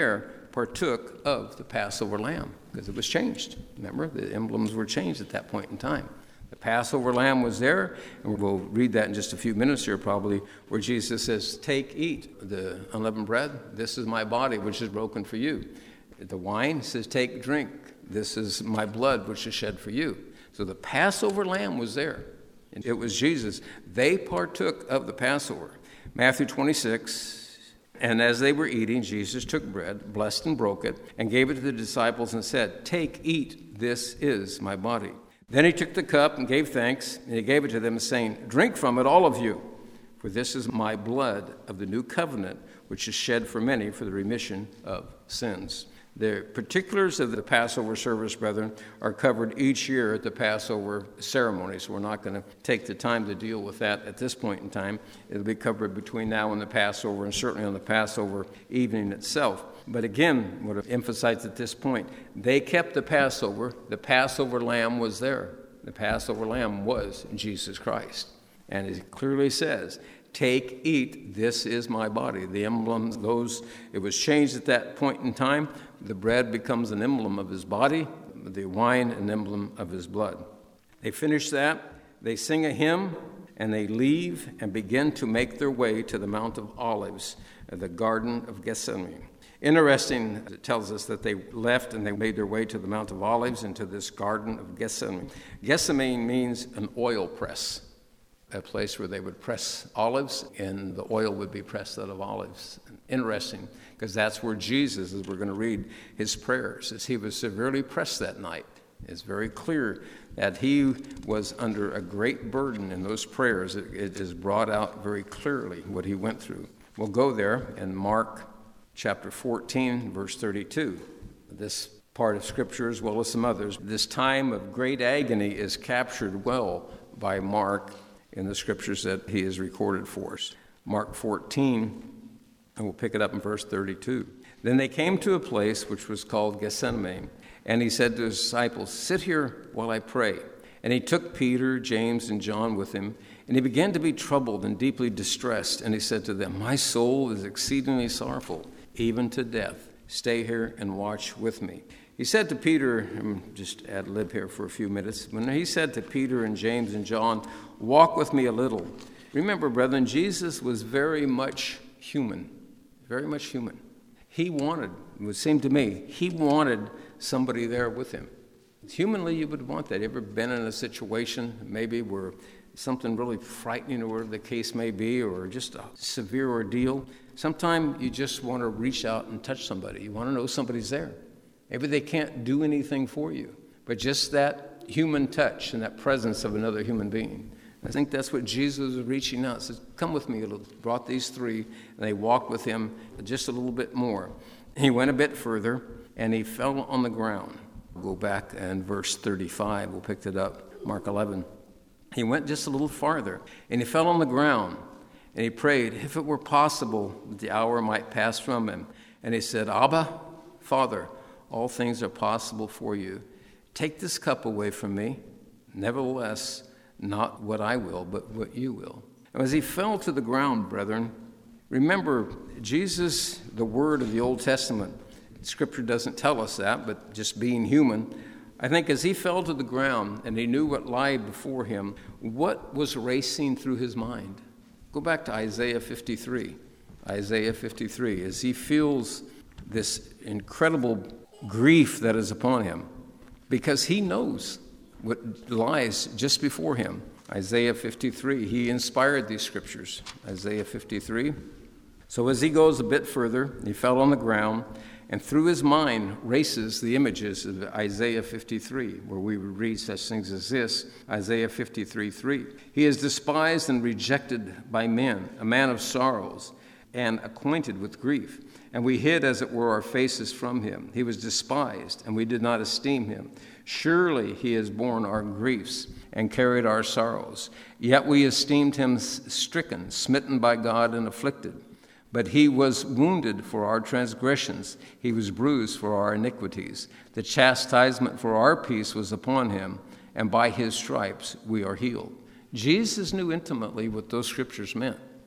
partook of the Passover lamb because it was changed. Remember, the emblems were changed at that point in time. The Passover lamb was there, and we'll read that in just a few minutes here probably, where Jesus says, take, eat the unleavened bread. This is my body, which is broken for you. The wine says, take, drink. This is my blood, which is shed for you. So the Passover lamb was there. It was Jesus. They partook of the Passover. Matthew twenty-six, and as they were eating, Jesus took bread, blessed and broke it, and gave it to the disciples and said, take, eat, this is my body. Then he took the cup and gave thanks, and he gave it to them, saying, drink from it, all of you, for this is my blood of the new covenant, which is shed for many for the remission of sins. The particulars of the Passover service, brethren, are covered each year at the Passover ceremony, so we're not going to take the time to deal with that at this point in time. It'll be covered between now and the Passover, and certainly on the Passover evening itself. But again, I want to emphasize at this point, they kept the Passover. The Passover lamb was there. The Passover lamb was Jesus Christ. And it clearly says, take, eat, this is my body. The emblems, those, it was changed at that point in time. The bread becomes an emblem of his body, the wine an emblem of his blood. They finish that, they sing a hymn, and they leave and begin to make their way to the Mount of Olives, the Garden of Gethsemane. Interesting, it tells us that they left and they made their way to the Mount of Olives and to this Garden of Gethsemane. Gethsemane means an oil press, a place where they would press olives, and the oil would be pressed out of olives. Interesting, because that's where Jesus, as we're going to read his prayers, as he was severely pressed that night. It's very clear that he was under a great burden in those prayers. It, it is brought out very clearly what he went through. We'll go there in Mark chapter fourteen, verse thirty-two. This part of Scripture, as well as some others, this time of great agony is captured well by Mark in the Scriptures that he has recorded for us. Mark fourteen, and we'll pick it up in verse thirty-two. Then they came to a place which was called Gethsemane, and he said to his disciples, sit here while I pray. And he took Peter, James, and John with him, and he began to be troubled and deeply distressed. And he said to them, my soul is exceedingly sorrowful, even to death. Stay here and watch with me. He said to Peter, and just ad lib here for a few minutes, when he said to Peter and James and John, walk with me a little. Remember, brethren, Jesus was very much human, very much human. He wanted, it would seem to me, he wanted somebody there with him. Humanly, you would want that. You ever been in a situation maybe where something really frightening or whatever the case may be, or just a severe ordeal? Sometimes you just want to reach out and touch somebody. You want to know somebody's there. Maybe they can't do anything for you, but just that human touch and that presence of another human being. I think that's what Jesus was reaching out. He says, come with me. He brought these three, and they walked with him just a little bit more. He went a bit further, and he fell on the ground. We'll go back and verse thirty-five. We'll pick it up, Mark eleven. He went just a little farther, and he fell on the ground, and he prayed, if it were possible, that the hour might pass from him. And he said, Abba, Father, all things are possible for you. Take this cup away from me. Nevertheless, not what I will, but what you will. And as he fell to the ground, brethren, remember, Jesus, the word of the Old Testament, Scripture doesn't tell us that, but just being human, I think as he fell to the ground and he knew what lay before him, what was racing through his mind? Go back to Isaiah fifty-three. Isaiah fifty-three, as he feels this incredible grief that is upon him, because he knows what lies just before him. Isaiah fifty-three, he inspired these scriptures. Isaiah fifty-three. So as he goes a bit further, he fell on the ground, and through his mind races the images of Isaiah fifty-three, where we would read such things as this, Isaiah fifty-three three. He is despised and rejected by men, a man of sorrows, and acquainted with grief. And we hid, as it were, our faces from him. He was despised, and we did not esteem him. Surely he has borne our griefs and carried our sorrows. Yet we esteemed him stricken, smitten by God, and afflicted. But he was wounded for our transgressions. He was bruised for our iniquities. The chastisement for our peace was upon him, and by his stripes we are healed. Jesus knew intimately what those scriptures meant.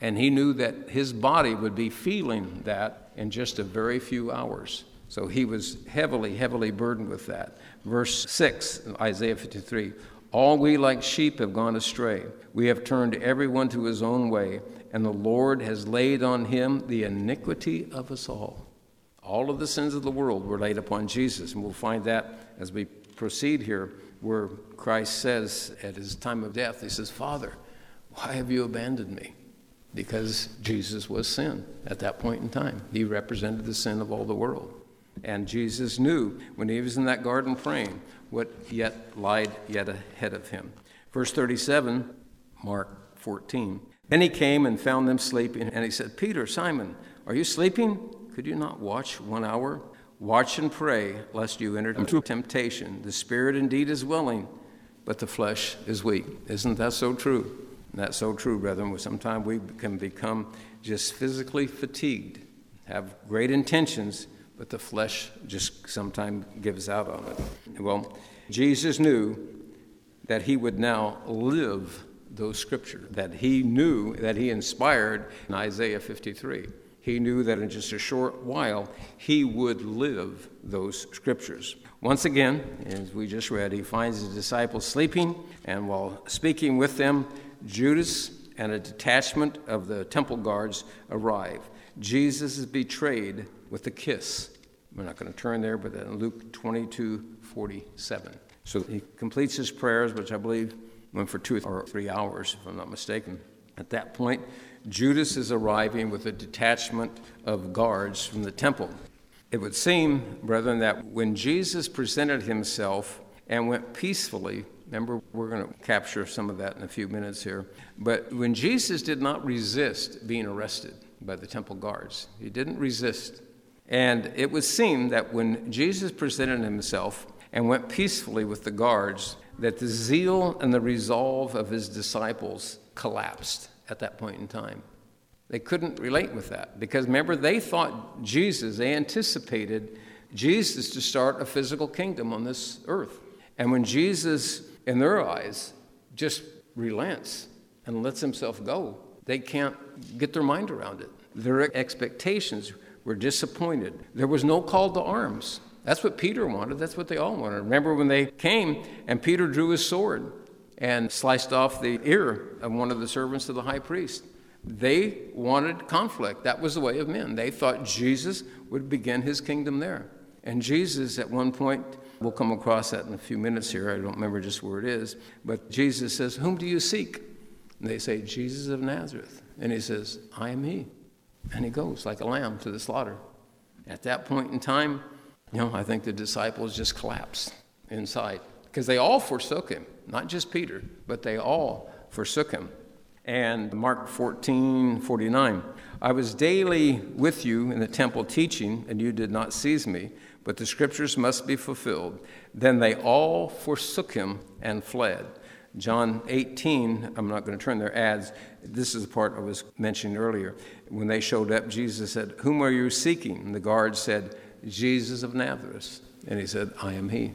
And he knew that his body would be feeling that in just a very few hours. So he was heavily, heavily burdened with that. Verse six, Isaiah fifty-three, all we like sheep have gone astray. We have turned everyone to his own way, and the Lord has laid on him the iniquity of us all. All of the sins of the world were laid upon Jesus, and we'll find that as we proceed here, where Christ says at his time of death, he says, Father, why have you abandoned me? Because Jesus was sin at that point in time. He represented the sin of all the world. And Jesus knew when he was in that garden praying what yet lied yet ahead of him. Verse thirty-seven, Mark fourteen. Then he came and found them sleeping, and he said, Peter, Simon, are you sleeping? Could you not watch one hour? Watch and pray, lest you enter into temptation. The spirit indeed is willing, but the flesh is weak. Isn't that so true? And that's so true, brethren. Sometimes we can become just physically fatigued, have great intentions, but the flesh just sometimes gives out on it. Well, Jesus knew that he would now live those scriptures, that he knew that he inspired in Isaiah fifty-three. He knew that in just a short while, he would live those scriptures. Once again, as we just read, he finds his disciples sleeping, and while speaking with them, Judas and a detachment of the temple guards arrive. Jesus is betrayed with a kiss. We're not going to turn there, but in Luke twenty-two forty-seven. So he completes his prayers, which I believe went for two or three hours, if I'm not mistaken. At that point, Judas is arriving with a detachment of guards from the temple. It would seem, brethren, that when Jesus presented himself and went peacefully, remember, we're going to capture some of that in a few minutes here, but when Jesus did not resist being arrested by the temple guards, he didn't resist. And it would seem that when Jesus presented himself and went peacefully with the guards, that the zeal and the resolve of his disciples collapsed at that point in time. They couldn't relate with that because, remember, they thought Jesus, they anticipated Jesus to start a physical kingdom on this earth. And when Jesus, in their eyes, just relents and lets himself go, they can't get their mind around it. Their expectations were disappointed. There was no call to arms. That's what Peter wanted. That's what they all wanted. Remember when they came and Peter drew his sword and sliced off the ear of one of the servants of the high priest. They wanted conflict. That was the way of men. They thought Jesus would begin his kingdom there. And Jesus, at one point, we'll come across that in a few minutes here. I don't remember just where it is. But Jesus says, whom do you seek? And they say, Jesus of Nazareth. And he says, I am he. And he goes like a lamb to the slaughter. At that point in time, you know, I think the disciples just collapsed inside because they all forsook him, not just Peter, but they all forsook him. And Mark fourteen forty-nine, I was daily with you in the temple teaching, and you did not seize me, but the scriptures must be fulfilled. Then they all forsook him and fled. John eighteen, I'm not going to turn their ads. This is the part I was mentioning earlier. When they showed up, Jesus said, whom are you seeking? And the guard said, Jesus of Nazareth. And he said, I am he.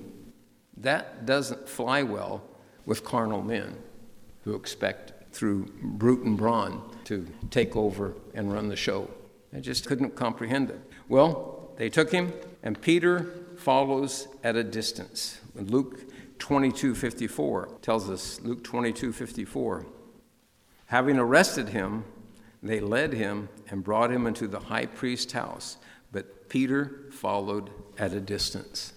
That doesn't fly well with carnal men who expect through brute and brawn to take over and run the show. I just couldn't comprehend it. Well, they took him, and Peter follows at a distance. Luke twenty-two fifty-four tells us, Luke twenty-two fifty-four, having arrested him, they led him and brought him into the high priest's house. But Peter followed at a distance.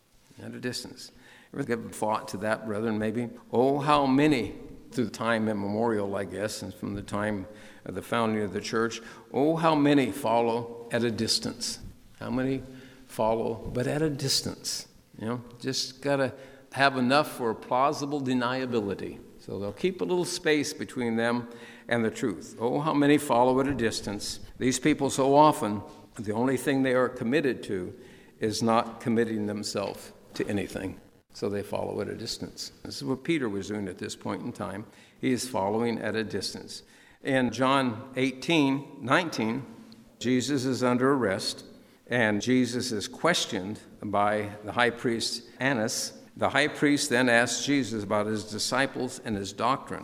At a distance. Ever give thought to that, brethren, maybe? Oh, how many, through time immemorial, I guess, and from the time of the founding of the church, oh, how many follow at a distance. How many follow, but at a distance? You know, just got to have enough for plausible deniability. So they'll keep a little space between them and the truth. Oh, how many follow at a distance. These people so often, the only thing they are committed to is not committing themselves to anything. So they follow at a distance. This is what Peter was doing at this point in time. He is following at a distance. In John eighteen nineteen, Jesus is under arrest, and Jesus is questioned by the high priest Annas. The high priest then asks Jesus about his disciples and his doctrine.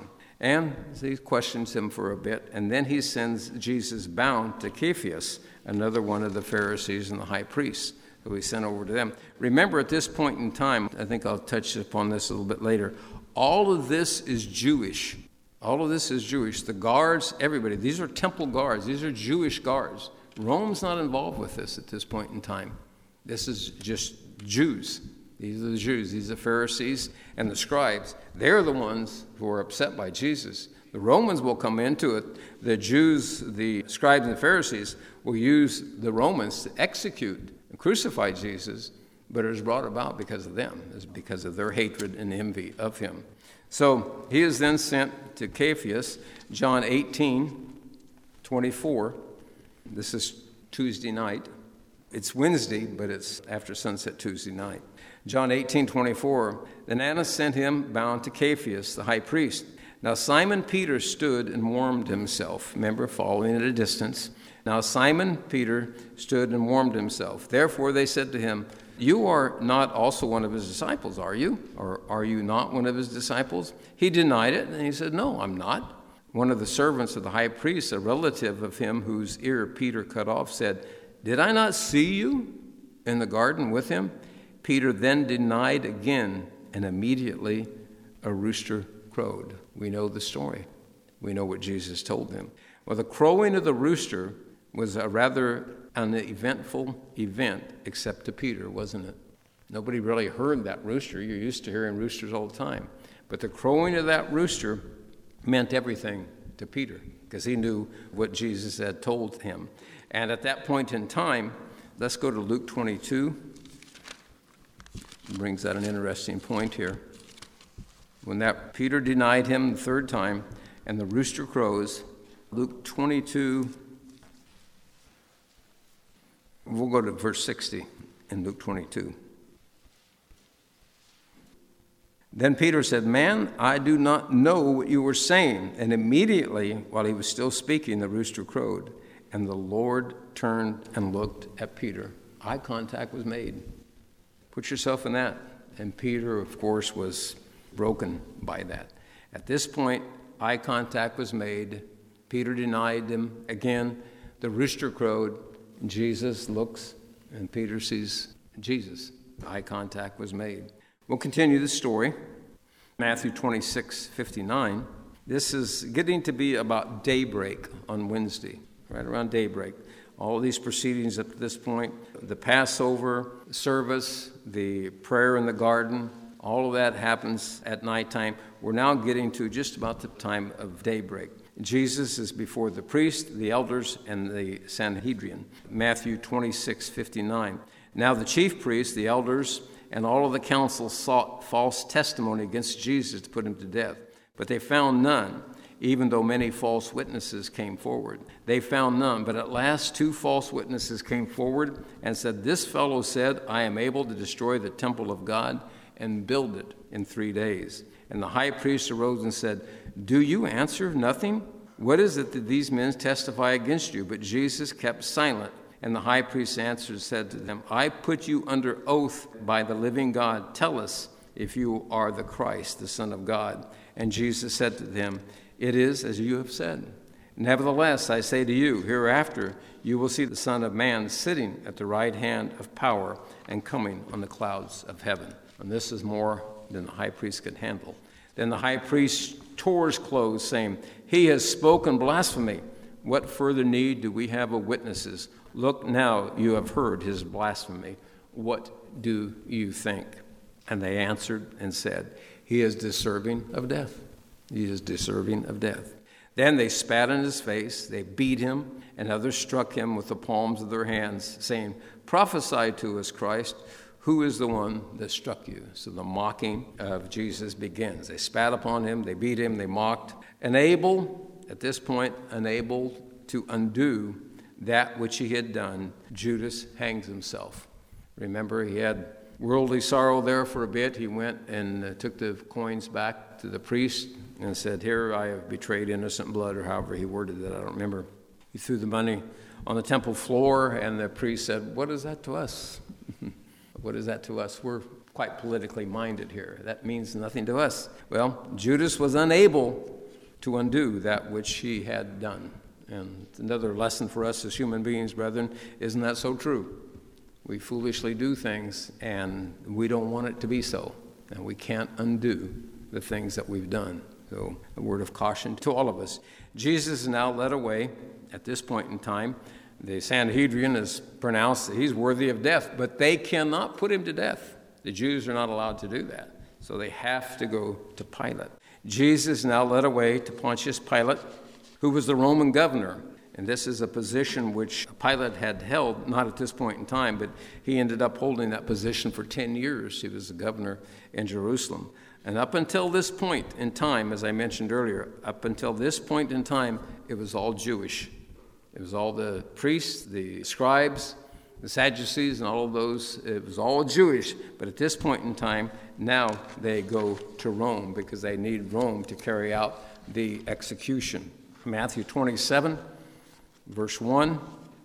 And he questions him for a bit, and then he sends Jesus bound to Caiaphas, another one of the Pharisees and the high priests, who he sent over to them. Remember, at this point in time, I think I'll touch upon this a little bit later, all of this is Jewish. All of this is Jewish. The guards, everybody, these are temple guards. These are Jewish guards. Rome's not involved with this at this point in time. This is just Jews. These are the Jews. These are the Pharisees and the scribes. They're the ones who are upset by Jesus. The Romans will come into it. The Jews, the scribes and the Pharisees, will use the Romans to execute and crucify Jesus, but it was brought about because of them. It's because of their hatred and envy of him. So he is then sent to Caiaphas, John eighteen twenty-four. This is Tuesday night. It's Wednesday, but it's after sunset Tuesday night. John eighteen twenty-four. Then Annas sent him bound to Caiaphas, the high priest. Now Simon Peter stood and warmed himself. Remember, following at a distance. Now Simon Peter stood and warmed himself. Therefore they said to him, you are not also one of his disciples, are you? Or are you not one of his disciples? He denied it, and he said, no, I'm not. One of the servants of the high priest, a relative of him whose ear Peter cut off, said, did I not see you in the garden with him? Peter then denied again, and immediately a rooster crowed. We know the story. We know what Jesus told them. Well, the crowing of the rooster was a rather uneventful event, except to Peter, wasn't it? Nobody really heard that rooster. You're used to hearing roosters all the time. But the crowing of that rooster meant everything to Peter, because he knew what Jesus had told him. And at that point in time, let's go to Luke twenty-two. It brings out an interesting point here. When that Peter denied him the third time, and the rooster crows, Luke twenty-two, we'll go to verse sixty in Luke twenty-two. Then Peter said, man, I do not know what you were saying. And immediately, while he was still speaking, the rooster crowed. And the Lord turned and looked at Peter. Eye contact was made. Put yourself in that. And Peter, of course, was broken by that. At this point, eye contact was made. Peter denied him again. The rooster crowed. Jesus looks, and Peter sees Jesus. Eye contact was made. We'll continue the story. Matthew twenty-six fifty-nine. This is getting to be about daybreak on Wednesday, right around daybreak. All of these proceedings up to this point, the Passover service, the prayer in the garden, all of that happens at nighttime. We're now getting to just about the time of daybreak. Jesus is before the priest, the elders, and the Sanhedrin. Matthew twenty-six fifty-nine. Now the chief priests, the elders, and all of the council sought false testimony against Jesus to put him to death. But they found none, even though many false witnesses came forward. They found none, but at last two false witnesses came forward and said, this fellow said, I am able to destroy the temple of God and build it in three days. And the high priest arose and said, do you answer nothing? What is it that these men testify against you? But Jesus kept silent. And the high priest answered and said to them, I put you under oath by the living God. Tell us if you are the Christ, the Son of God. And Jesus said to them, it is as you have said. Nevertheless, I say to you, hereafter you will see the Son of Man sitting at the right hand of power and coming on the clouds of heaven. And this is more than the high priest could handle. Then the high priest tore his clothes, saying, he has spoken blasphemy. What further need do we have of witnesses? Look, now you have heard his blasphemy. What do you think? And they answered and said, he is deserving of death. He is deserving of death. Then they spat in his face, they beat him, and others struck him with the palms of their hands, saying, prophesy to us, Christ, who is the one that struck you? So the mocking of Jesus begins. They spat upon him, they beat him, they mocked. Unable, at this point, unable to undo that which he had done, Judas hangs himself. Remember, he had worldly sorrow there for a bit. He went and uh, took the coins back to the priest and said, here I have betrayed innocent blood, or however he worded that, I don't remember. He threw the money on the temple floor, and the priest said, what is that to us? What is that to us? We're quite politically minded here. That means nothing to us. Well, Judas was unable to undo that which he had done. And another lesson for us as human beings, brethren, isn't that so true? We foolishly do things, and we don't want it to be so. And we can't undo the things that we've done. So a word of caution to all of us. Jesus is now led away at this point in time. The Sanhedrin has pronounced that he's worthy of death, but they cannot put him to death. The Jews are not allowed to do that. So they have to go to Pilate. Jesus is now led away to Pontius Pilate, who was the Roman governor. And this is a position which Pilate had held, not at this point in time, but he ended up holding that position for ten years. He was the governor in Jerusalem. And up until this point in time, as I mentioned earlier, up until this point in time, it was all Jewish. It was all the priests, the scribes, the Sadducees, and all of those. It was all Jewish. But at this point in time, now they go to Rome because they need Rome to carry out the execution. Matthew twenty-seven, verse one.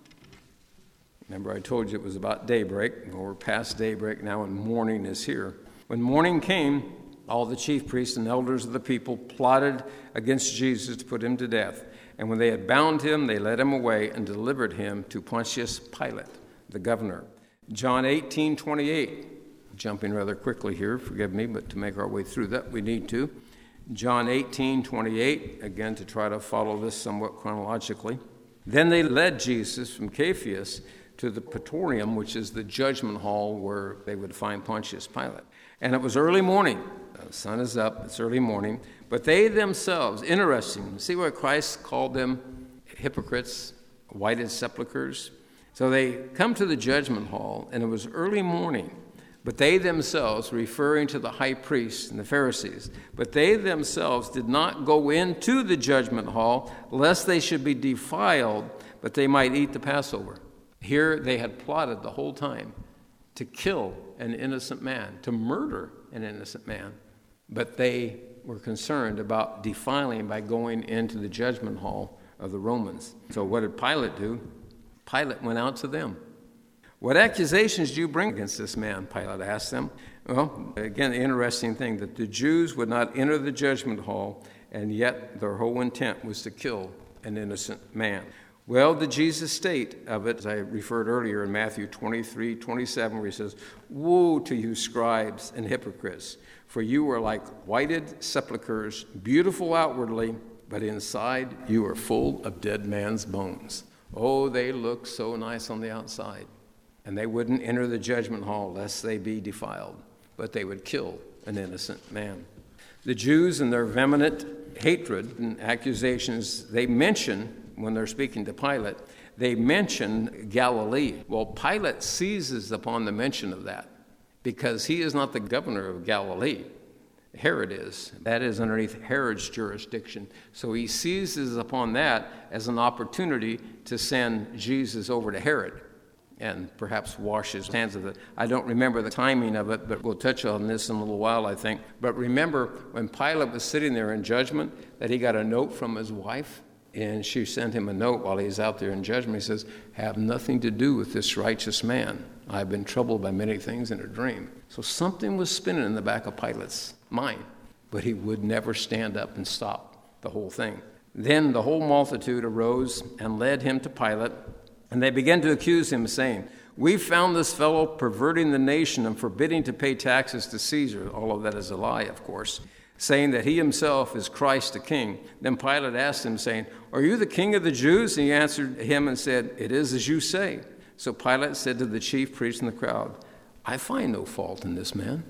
Remember, I told you it was about daybreak. Well, we're past daybreak now, and morning is here. When morning came, all the chief priests and elders of the people plotted against Jesus to put him to death. And when they had bound him, they led him away and delivered him to Pontius Pilate, the governor. John eighteen twenty-eight. Jumping rather quickly here, forgive me, but to make our way through that, we need to. John eighteen twenty-eight, again to try to follow this somewhat chronologically. Then they led Jesus from Caiaphas to the Praetorium, which is the judgment hall where they would find Pontius Pilate. And it was early morning. The sun is up, it's early morning. But they themselves, interesting, see what Christ called them? Hypocrites, whited sepulchres. So they come to the judgment hall, and it was early morning. But they themselves, referring to the high priests and the Pharisees, but they themselves did not go into the judgment hall, lest they should be defiled, but they might eat the Passover. Here they had plotted the whole time to kill an innocent man, to murder an innocent man. But they were concerned about defiling by going into the judgment hall of the Romans. So what did Pilate do? Pilate went out to them. What accusations do you bring against this man? Pilate asked them. Well, again, the interesting thing that the Jews would not enter the judgment hall, and yet their whole intent was to kill an innocent man. Well, did Jesus state of it, as I referred earlier in Matthew twenty-three twenty-seven, where he says, "Woe to you, scribes and hypocrites, for you are like whited sepulchres, beautiful outwardly, but inside you are full of dead man's bones." Oh, they look so nice on the outside. And they wouldn't enter the judgment hall lest they be defiled, but they would kill an innocent man. The Jews, in their vehement hatred and accusations, they mention, when they're speaking to Pilate, they mention Galilee. Well, Pilate seizes upon the mention of that because he is not the governor of Galilee. Herod is. That is underneath Herod's jurisdiction. So he seizes upon that as an opportunity to send Jesus over to Herod and perhaps wash his hands of it. I don't remember the timing of it, but we'll touch on this in a little while, I think. But remember, when Pilate was sitting there in judgment, that he got a note from his wife, and she sent him a note while he's out there in judgment. He says, "Have nothing to do with this righteous man. I've been troubled by many things in a dream." So something was spinning in the back of Pilate's mind, but he would never stand up and stop the whole thing. Then the whole multitude arose and led him to Pilate, and they began to accuse him, saying, "We found this fellow perverting the nation and forbidding to pay taxes to Caesar." All of that is a lie, of course. Saying that he himself is Christ the King. Then Pilate asked him, saying, "Are you the king of the Jews?" And he answered him and said, "It is as you say." So Pilate said to the chief priests and the crowd, "I find no fault in this man.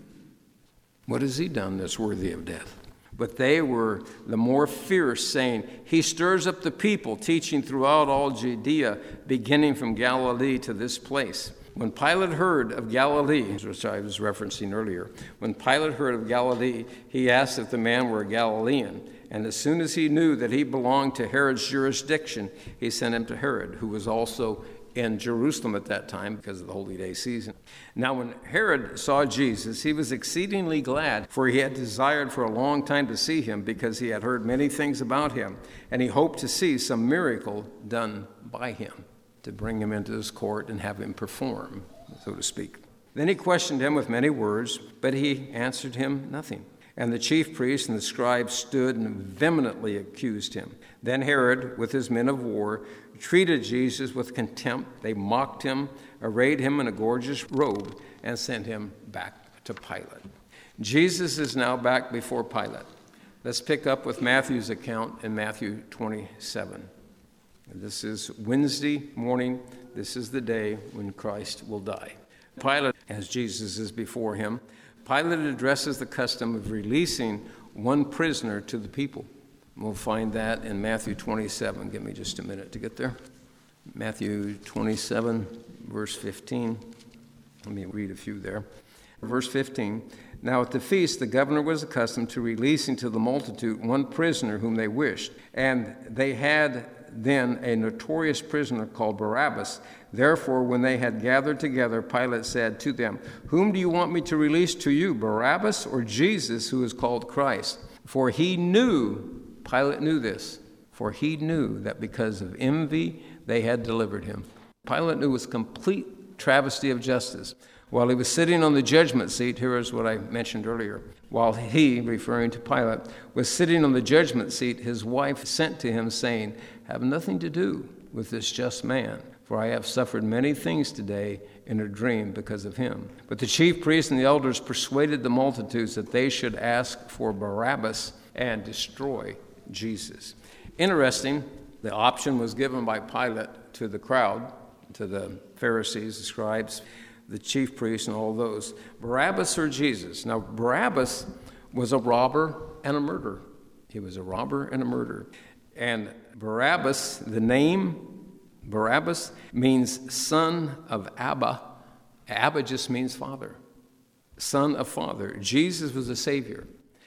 What has he done that's worthy of death?" But they were the more fierce, saying, "He stirs up the people, teaching throughout all Judea, beginning from Galilee to this place." When Pilate heard of Galilee, which I was referencing earlier, when Pilate heard of Galilee, he asked if the man were a Galilean. And as soon as he knew that he belonged to Herod's jurisdiction, he sent him to Herod, who was also in Jerusalem at that time because of the Holy Day season. Now when Herod saw Jesus, he was exceedingly glad, for he had desired for a long time to see him, because he had heard many things about him, and he hoped to see some miracle done by him, to bring him into his court and have him perform, so to speak. Then he questioned him with many words, but he answered him nothing. And the chief priests and the scribes stood and vehemently accused him. Then Herod, with his men of war, treated Jesus with contempt. They mocked him, arrayed him in a gorgeous robe, and sent him back to Pilate. Jesus is now back before Pilate. Let's pick up with Matthew's account in Matthew twenty-seven. This is Wednesday morning. This is the day when Christ will die. Pilate, as Jesus is before him, Pilate addresses the custom of releasing one prisoner to the people. We'll find that in Matthew twenty-seven. Give me just a minute to get there. Matthew twenty-seven, verse fifteen. Let me read a few there. Verse fifteen. Now at the feast, the governor was accustomed to releasing to the multitude one prisoner whom they wished. And they had then a notorious prisoner called Barabbas. Therefore, when they had gathered together, Pilate said to them, "Whom do you want me to release to you, Barabbas or Jesus, who is called Christ?" For he knew, Pilate knew this, for he knew that because of envy they had delivered him. Pilate knew it was complete travesty of justice. While he was sitting on the judgment seat, here is what I mentioned earlier. While he, referring to Pilate, was sitting on the judgment seat, his wife sent to him, saying, "Have nothing to do with this just man, for I have suffered many things today in a dream because of him." But the chief priests and the elders persuaded the multitudes that they should ask for Barabbas and destroy Jesus. Interesting, the option was given by Pilate to the crowd, to the Pharisees, the scribes, the chief priests, and all those. Barabbas or Jesus? Now, Barabbas was a robber and a murderer. He was a robber and a murderer. And Barabbas, the name Barabbas, means son of Abba. Abba just means father. Son of father. Jesus was a savior.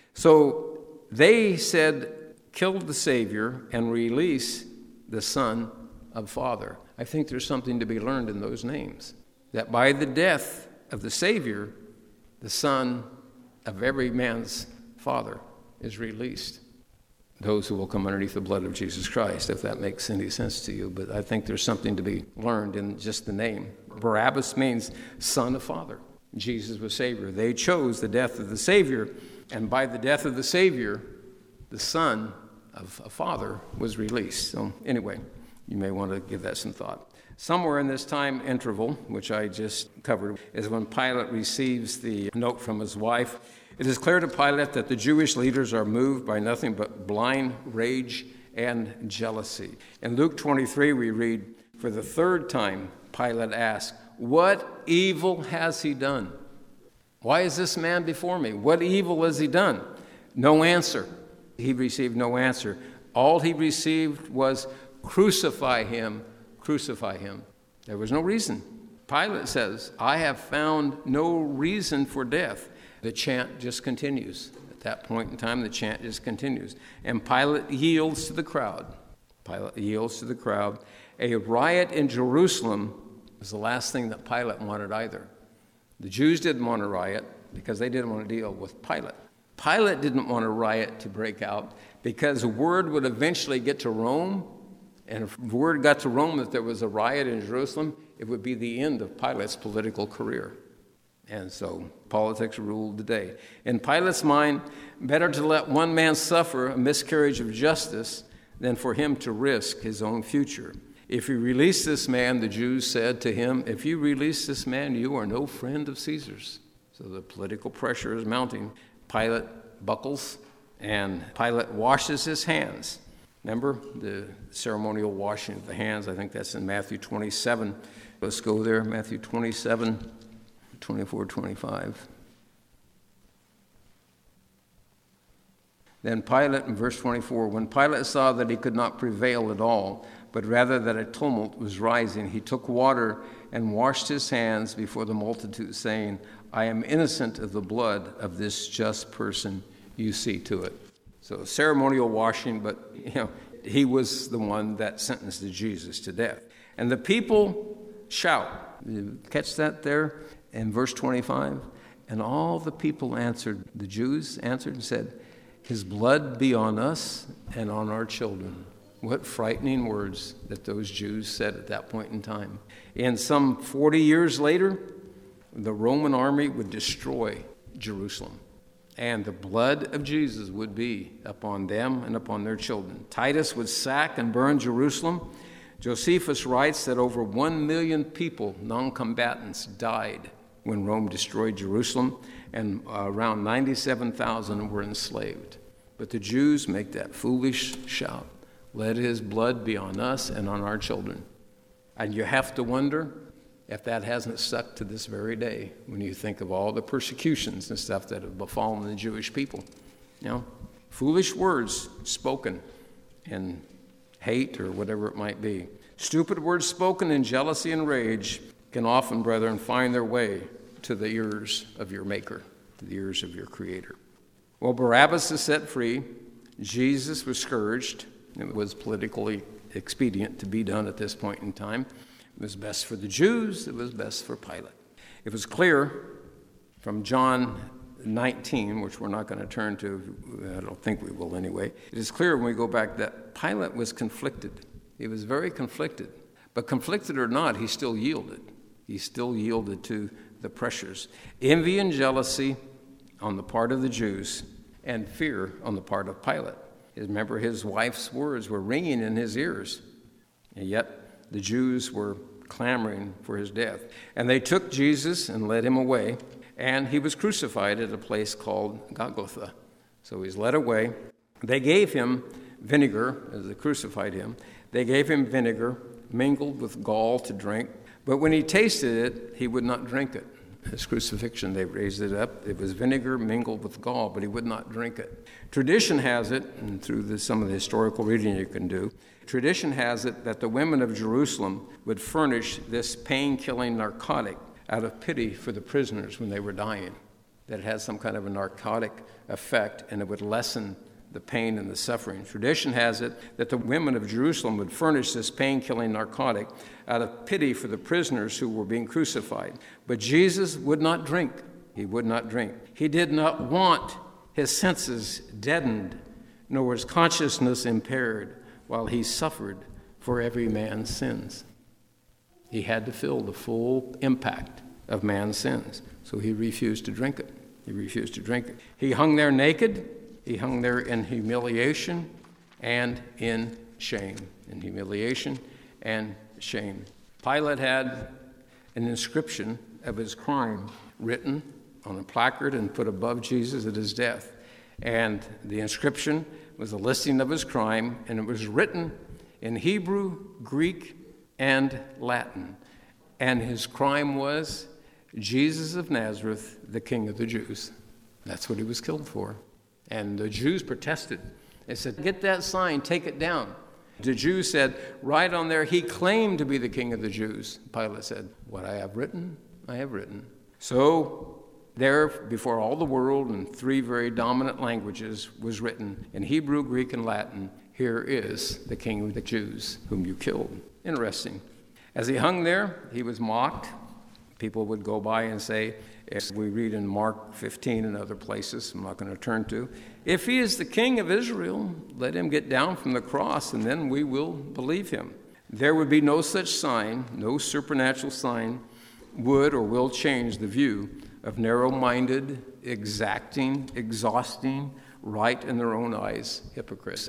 So they said, kill the savior and release the son of father. I think there's something to be learned in those names. That by the death of the Savior, the son of every man's father is released. Those who will come underneath the blood of Jesus Christ, if that makes any sense to you. But I think there's something to be learned in just the name. Barabbas means son of father. Jesus was Savior. They chose the death of the Savior, and by the death of the Savior, the son of a father was released. So anyway, you may want to give that some thought. Somewhere in this time interval, which I just covered, is when Pilate receives the note from his wife. It is clear to Pilate that the Jewish leaders are moved by nothing but blind rage and jealousy. In Luke twenty-three, we read, "For the third time, Pilate asked, 'What evil has he done? Why is this man before me? What evil has he done?' No answer. He received no answer. All he received was, 'Crucify him. Crucify him.' There was no reason. Pilate says, 'I have found no reason for death.' The chant just continues. At that point in time, the chant just continues. And Pilate yields to the crowd. Pilate yields to the crowd. A riot in Jerusalem was the last thing that Pilate wanted either. The Jews didn't want a riot because they didn't want to deal with Pilate. Pilate didn't want a riot to break out because word would eventually get to Rome. And if word got to Rome that there was a riot in Jerusalem, it would be the end of Pilate's political career. And so politics ruled the day. In Pilate's mind, better to let one man suffer a miscarriage of justice than for him to risk his own future. If you release this man, the Jews said to him, if you release this man, you are no friend of Caesar's. So the political pressure is mounting. Pilate buckles, and Pilate washes his hands. Remember the ceremonial washing of the hands? I think that's in Matthew twenty-seven. Let's go there, Matthew twenty-seven, twenty-four, twenty-five. Then Pilate, in verse twenty-four, when Pilate saw that he could not prevail at all, but rather that a tumult was rising, he took water and washed his hands before the multitude, saying, I am innocent of the blood of this just person. You see to it. So ceremonial washing, but you know, he was the one that sentenced Jesus to death. And the people shout. You catch that there in verse twenty-five? And all the people answered, the Jews answered and said, his blood be on us and on our children. What frightening words that those Jews said at that point in time. And some forty years later, the Roman army would destroy Jerusalem. and the blood of Jesus would be upon them and upon their children. Titus would sack and burn Jerusalem. Josephus writes that over one million people, non-combatants, died when Rome destroyed Jerusalem, and uh, around ninety-seven thousand were enslaved. But the Jews make that foolish shout, "Let his blood be on us and on our children." And you have to wonder if that hasn't stuck to this very day when you think of all the persecutions and stuff that have befallen the Jewish people. You know, foolish words spoken in hate or whatever it might be. Stupid words spoken in jealousy and rage can often, brethren, find their way to the ears of your Maker, to the ears of your Creator. Well, Barabbas is set free. Jesus was scourged. It was politically expedient to be done at this point in time. It was best for the Jews. It was best for Pilate. It was clear from John nineteen, which we're not going to turn to, I don't think we will anyway. It is clear when we go back that Pilate was conflicted. He was very conflicted. But conflicted or not, he still yielded. He still yielded to the pressures. Envy and jealousy on the part of the Jews and fear on the part of Pilate. Remember, his wife's words were ringing in his ears. And yet the Jews were clamoring for his death. And they took Jesus and led him away, and he was crucified at a place called Golgotha. So he's led away. They gave him vinegar, as they crucified him. They gave him vinegar mingled with gall to drink. But when he tasted it, he would not drink it. His crucifixion, they raised it up. It was vinegar mingled with gall, but he would not drink it. Tradition has it, and through the, some of the historical reading you can do, tradition has it that the women of Jerusalem would furnish this pain-killing narcotic out of pity for the prisoners when they were dying, that it had some kind of a narcotic effect and it would lessen the pain and the suffering. Tradition has it that the women of Jerusalem would furnish this pain-killing narcotic out of pity for the prisoners who were being crucified. But Jesus would not drink. He would not drink. He did not want his senses deadened, nor his consciousness impaired while he suffered for every man's sins. He had to feel the full impact of man's sins, so he refused to drink it. He refused to drink it. He hung there naked. He hung there in humiliation and in shame. In humiliation and shame. Pilate had an inscription of his crime written on a placard and put above Jesus at his death. And the inscription was a listing of his crime, and it was written in Hebrew, Greek, and Latin. And his crime was Jesus of Nazareth, the King of the Jews. That's what he was killed for. And the Jews protested. They said, "Get that sign, take it down." The Jews said, right on there, "He claimed to be the King of the Jews." Pilate said, "What I have written, I have written." So there, before all the world in three very dominant languages, was written in Hebrew, Greek, and Latin, "Here is the King of the Jews, whom you killed." Interesting. As he hung there, he was mocked. People would go by and say, as we read in Mark fifteen and other places I'm not going to turn to, "If he is the King of Israel, let him get down from the cross, and then we will believe him." There would be no such sign, no supernatural sign would or will change the view of narrow-minded, exacting, exhausting, right in their own eyes hypocrites.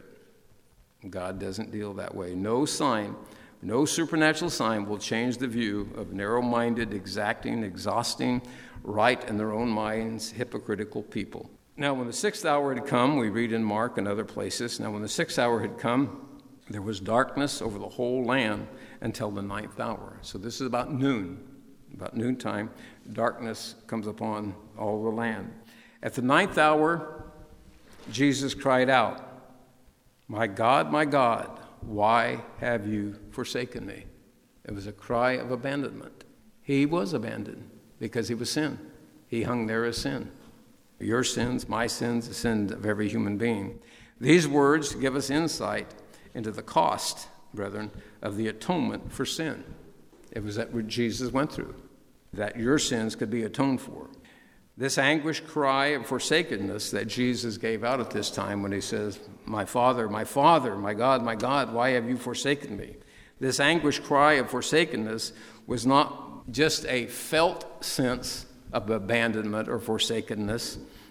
God doesn't deal that way. No sign, no supernatural sign will change the view of narrow-minded, exacting, exhausting, right in their own minds, hypocritical people. Now, when the sixth hour had come, we read in Mark and other places, now when the sixth hour had come, there was darkness over the whole land until the ninth hour. So this is about noon, about noontime, darkness comes upon all the land. At the ninth hour, Jesus cried out, "My God, my God, why have you forsaken me?" It was a cry of abandonment. He was abandoned because he was sin. He hung there as sin. Your sins, my sins, the sins of every human being. These words give us insight into the cost, brethren, of the atonement for sin. It was that what Jesus went through, that your sins could be atoned for. This anguished cry of forsakenness that Jesus gave out at this time when he says, "My Father, my Father, my God, my God, why have you forsaken me?" This anguished cry of forsakenness was not just a felt sense of abandonment or forsakenness.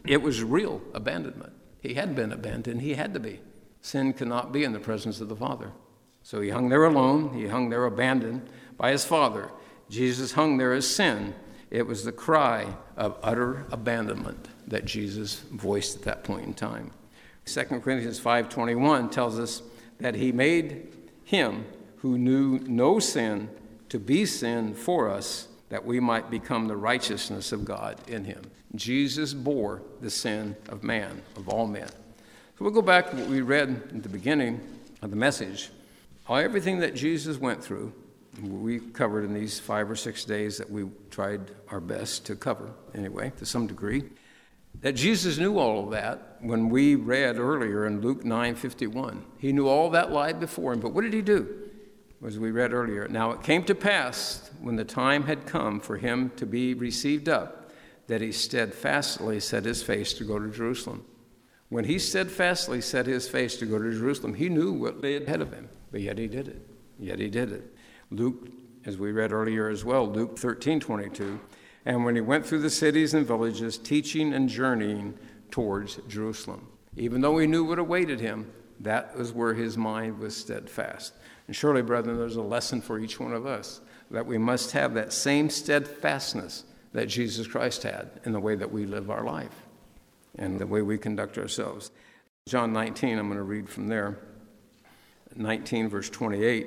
It was real abandonment. He had been abandoned. He had to be. Sin cannot be in the presence of the Father. So he hung there alone. He hung there abandoned by his Father. Jesus hung there as sin. It was the cry of utter abandonment that Jesus voiced at that point in time. Second Corinthians five twenty-one tells us that he made him who knew no sin to be sin for us, that we might become the righteousness of God in him. Jesus bore the sin of man, of all men. So we'll go back to what we read at the beginning of the message. Everything that Jesus went through, we covered in these five or six days that we tried our best to cover, anyway, to some degree, that Jesus knew all of that when we read earlier in Luke nine fifty-one. He knew all that lied before him, but what did he do? As we read earlier, now it came to pass when the time had come for him to be received up, that he steadfastly set his face to go to Jerusalem. When he steadfastly set his face to go to Jerusalem, he knew what lay ahead of him, but yet he did it. Yet he did it. Luke, as we read earlier as well, Luke thirteen twenty-two, and when he went through the cities and villages, teaching and journeying towards Jerusalem. Even though he knew what awaited him, that was where his mind was steadfast. And surely, brethren, there's a lesson for each one of us, that we must have that same steadfastness that Jesus Christ had in the way that we live our life and the way we conduct ourselves. John nineteen, I'm going to read from there. nineteen, verse twenty-eight.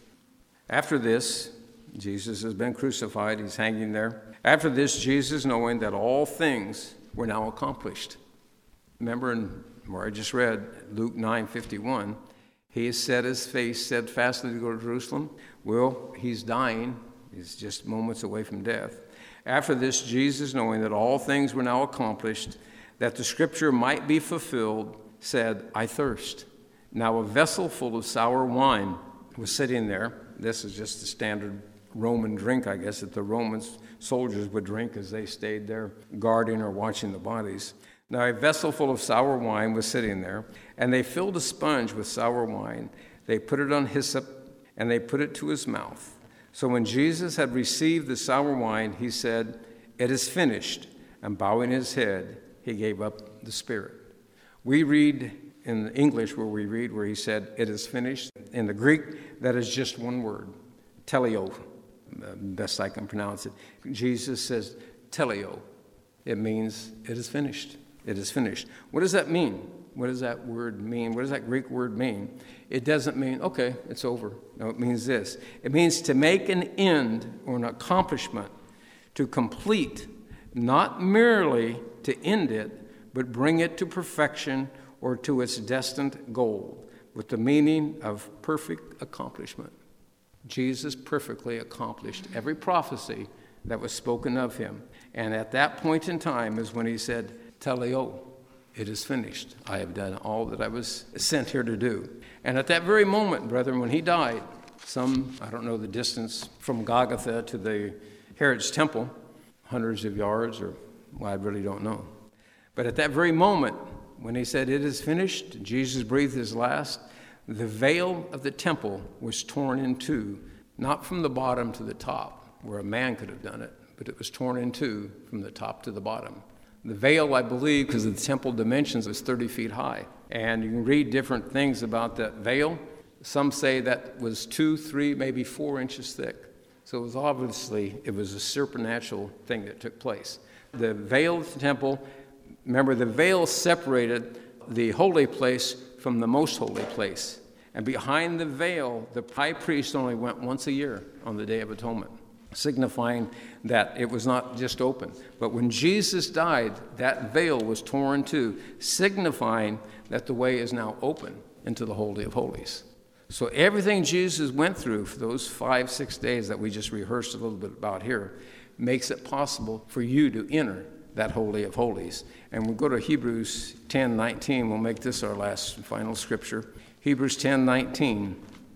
After this, Jesus has been crucified. He's hanging there. After this, Jesus, knowing that all things were now accomplished. Remember in where I just read, Luke nine fifty-one, he has set his face steadfastly to go to Jerusalem. Well, he's dying. He's just moments away from death. After this, Jesus, knowing that all things were now accomplished, that the scripture might be fulfilled, said, I thirst. Now a vessel full of sour wine was sitting there. This is just the standard Roman drink, I guess, that the Roman soldiers would drink as they stayed there guarding or watching the bodies. Now a vessel full of sour wine was sitting there, and they filled a sponge with sour wine. They put it on hyssop, and they put it to his mouth. So when Jesus had received the sour wine, he said, it is finished. And bowing his head, he gave up the spirit. We read in English where we read where he said, it is finished. In the Greek, that is just one word, teleo, best I can pronounce it. Jesus says, teleo. It means it is finished. It is finished. What does that mean? What does that word mean? What does that Greek word mean? It doesn't mean, okay, it's over. No, it means this. It means to make an end or an accomplishment, to complete, not merely to end it, but bring it to perfection or to its destined goal, with the meaning of perfect accomplishment. Jesus perfectly accomplished every prophecy that was spoken of him. And at that point in time is when he said, teleo, it is finished. I have done all that I was sent here to do. And at that very moment, brethren, when he died, some, I don't know the distance from Golgotha to the Herod's temple, hundreds of yards, or well, I really don't know. But at that very moment, when he said, it is finished, Jesus breathed his last, the veil of the temple was torn in two, not from the bottom to the top, where a man could have done it, but it was torn in two from the top to the bottom. The veil, I believe, because of the temple dimensions, was thirty feet high. And you can read different things about that veil. Some say that was two, three, maybe four inches thick. So it was obviously, it was a supernatural thing that took place. The veil of the temple, remember, the veil separated the holy place from the most holy place. And behind the veil, the high priest only went once a year on the Day of Atonement, signifying that it was not just open. But when Jesus died, that veil was torn too, signifying that the way is now open into the Holy of Holies. So everything Jesus went through for those five, six days that we just rehearsed a little bit about here makes it possible for you to enter that Holy of Holies. And we'll go to Hebrews ten nineteen. We'll make this our last and final scripture. Hebrews ten nineteen.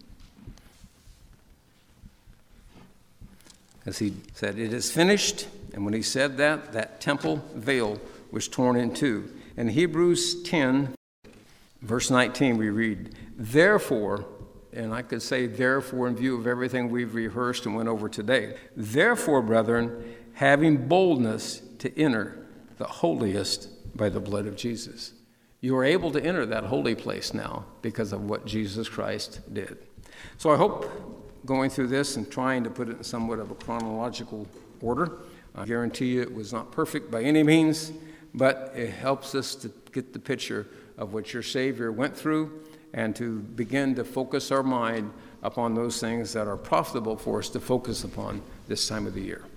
As he said, it is finished. And when he said that, that temple veil was torn in two. In Hebrews ten, verse nineteen, we read, therefore, and I could say therefore in view of everything we've rehearsed and went over today, therefore, brethren, having boldness to enter the holiest by the blood of Jesus. You are able to enter that holy place now because of what Jesus Christ did. So I hope going through this and trying to put it in somewhat of a chronological order, I guarantee you it was not perfect by any means, but it helps us to get the picture of what your Savior went through and to begin to focus our mind upon those things that are profitable for us to focus upon this time of the year.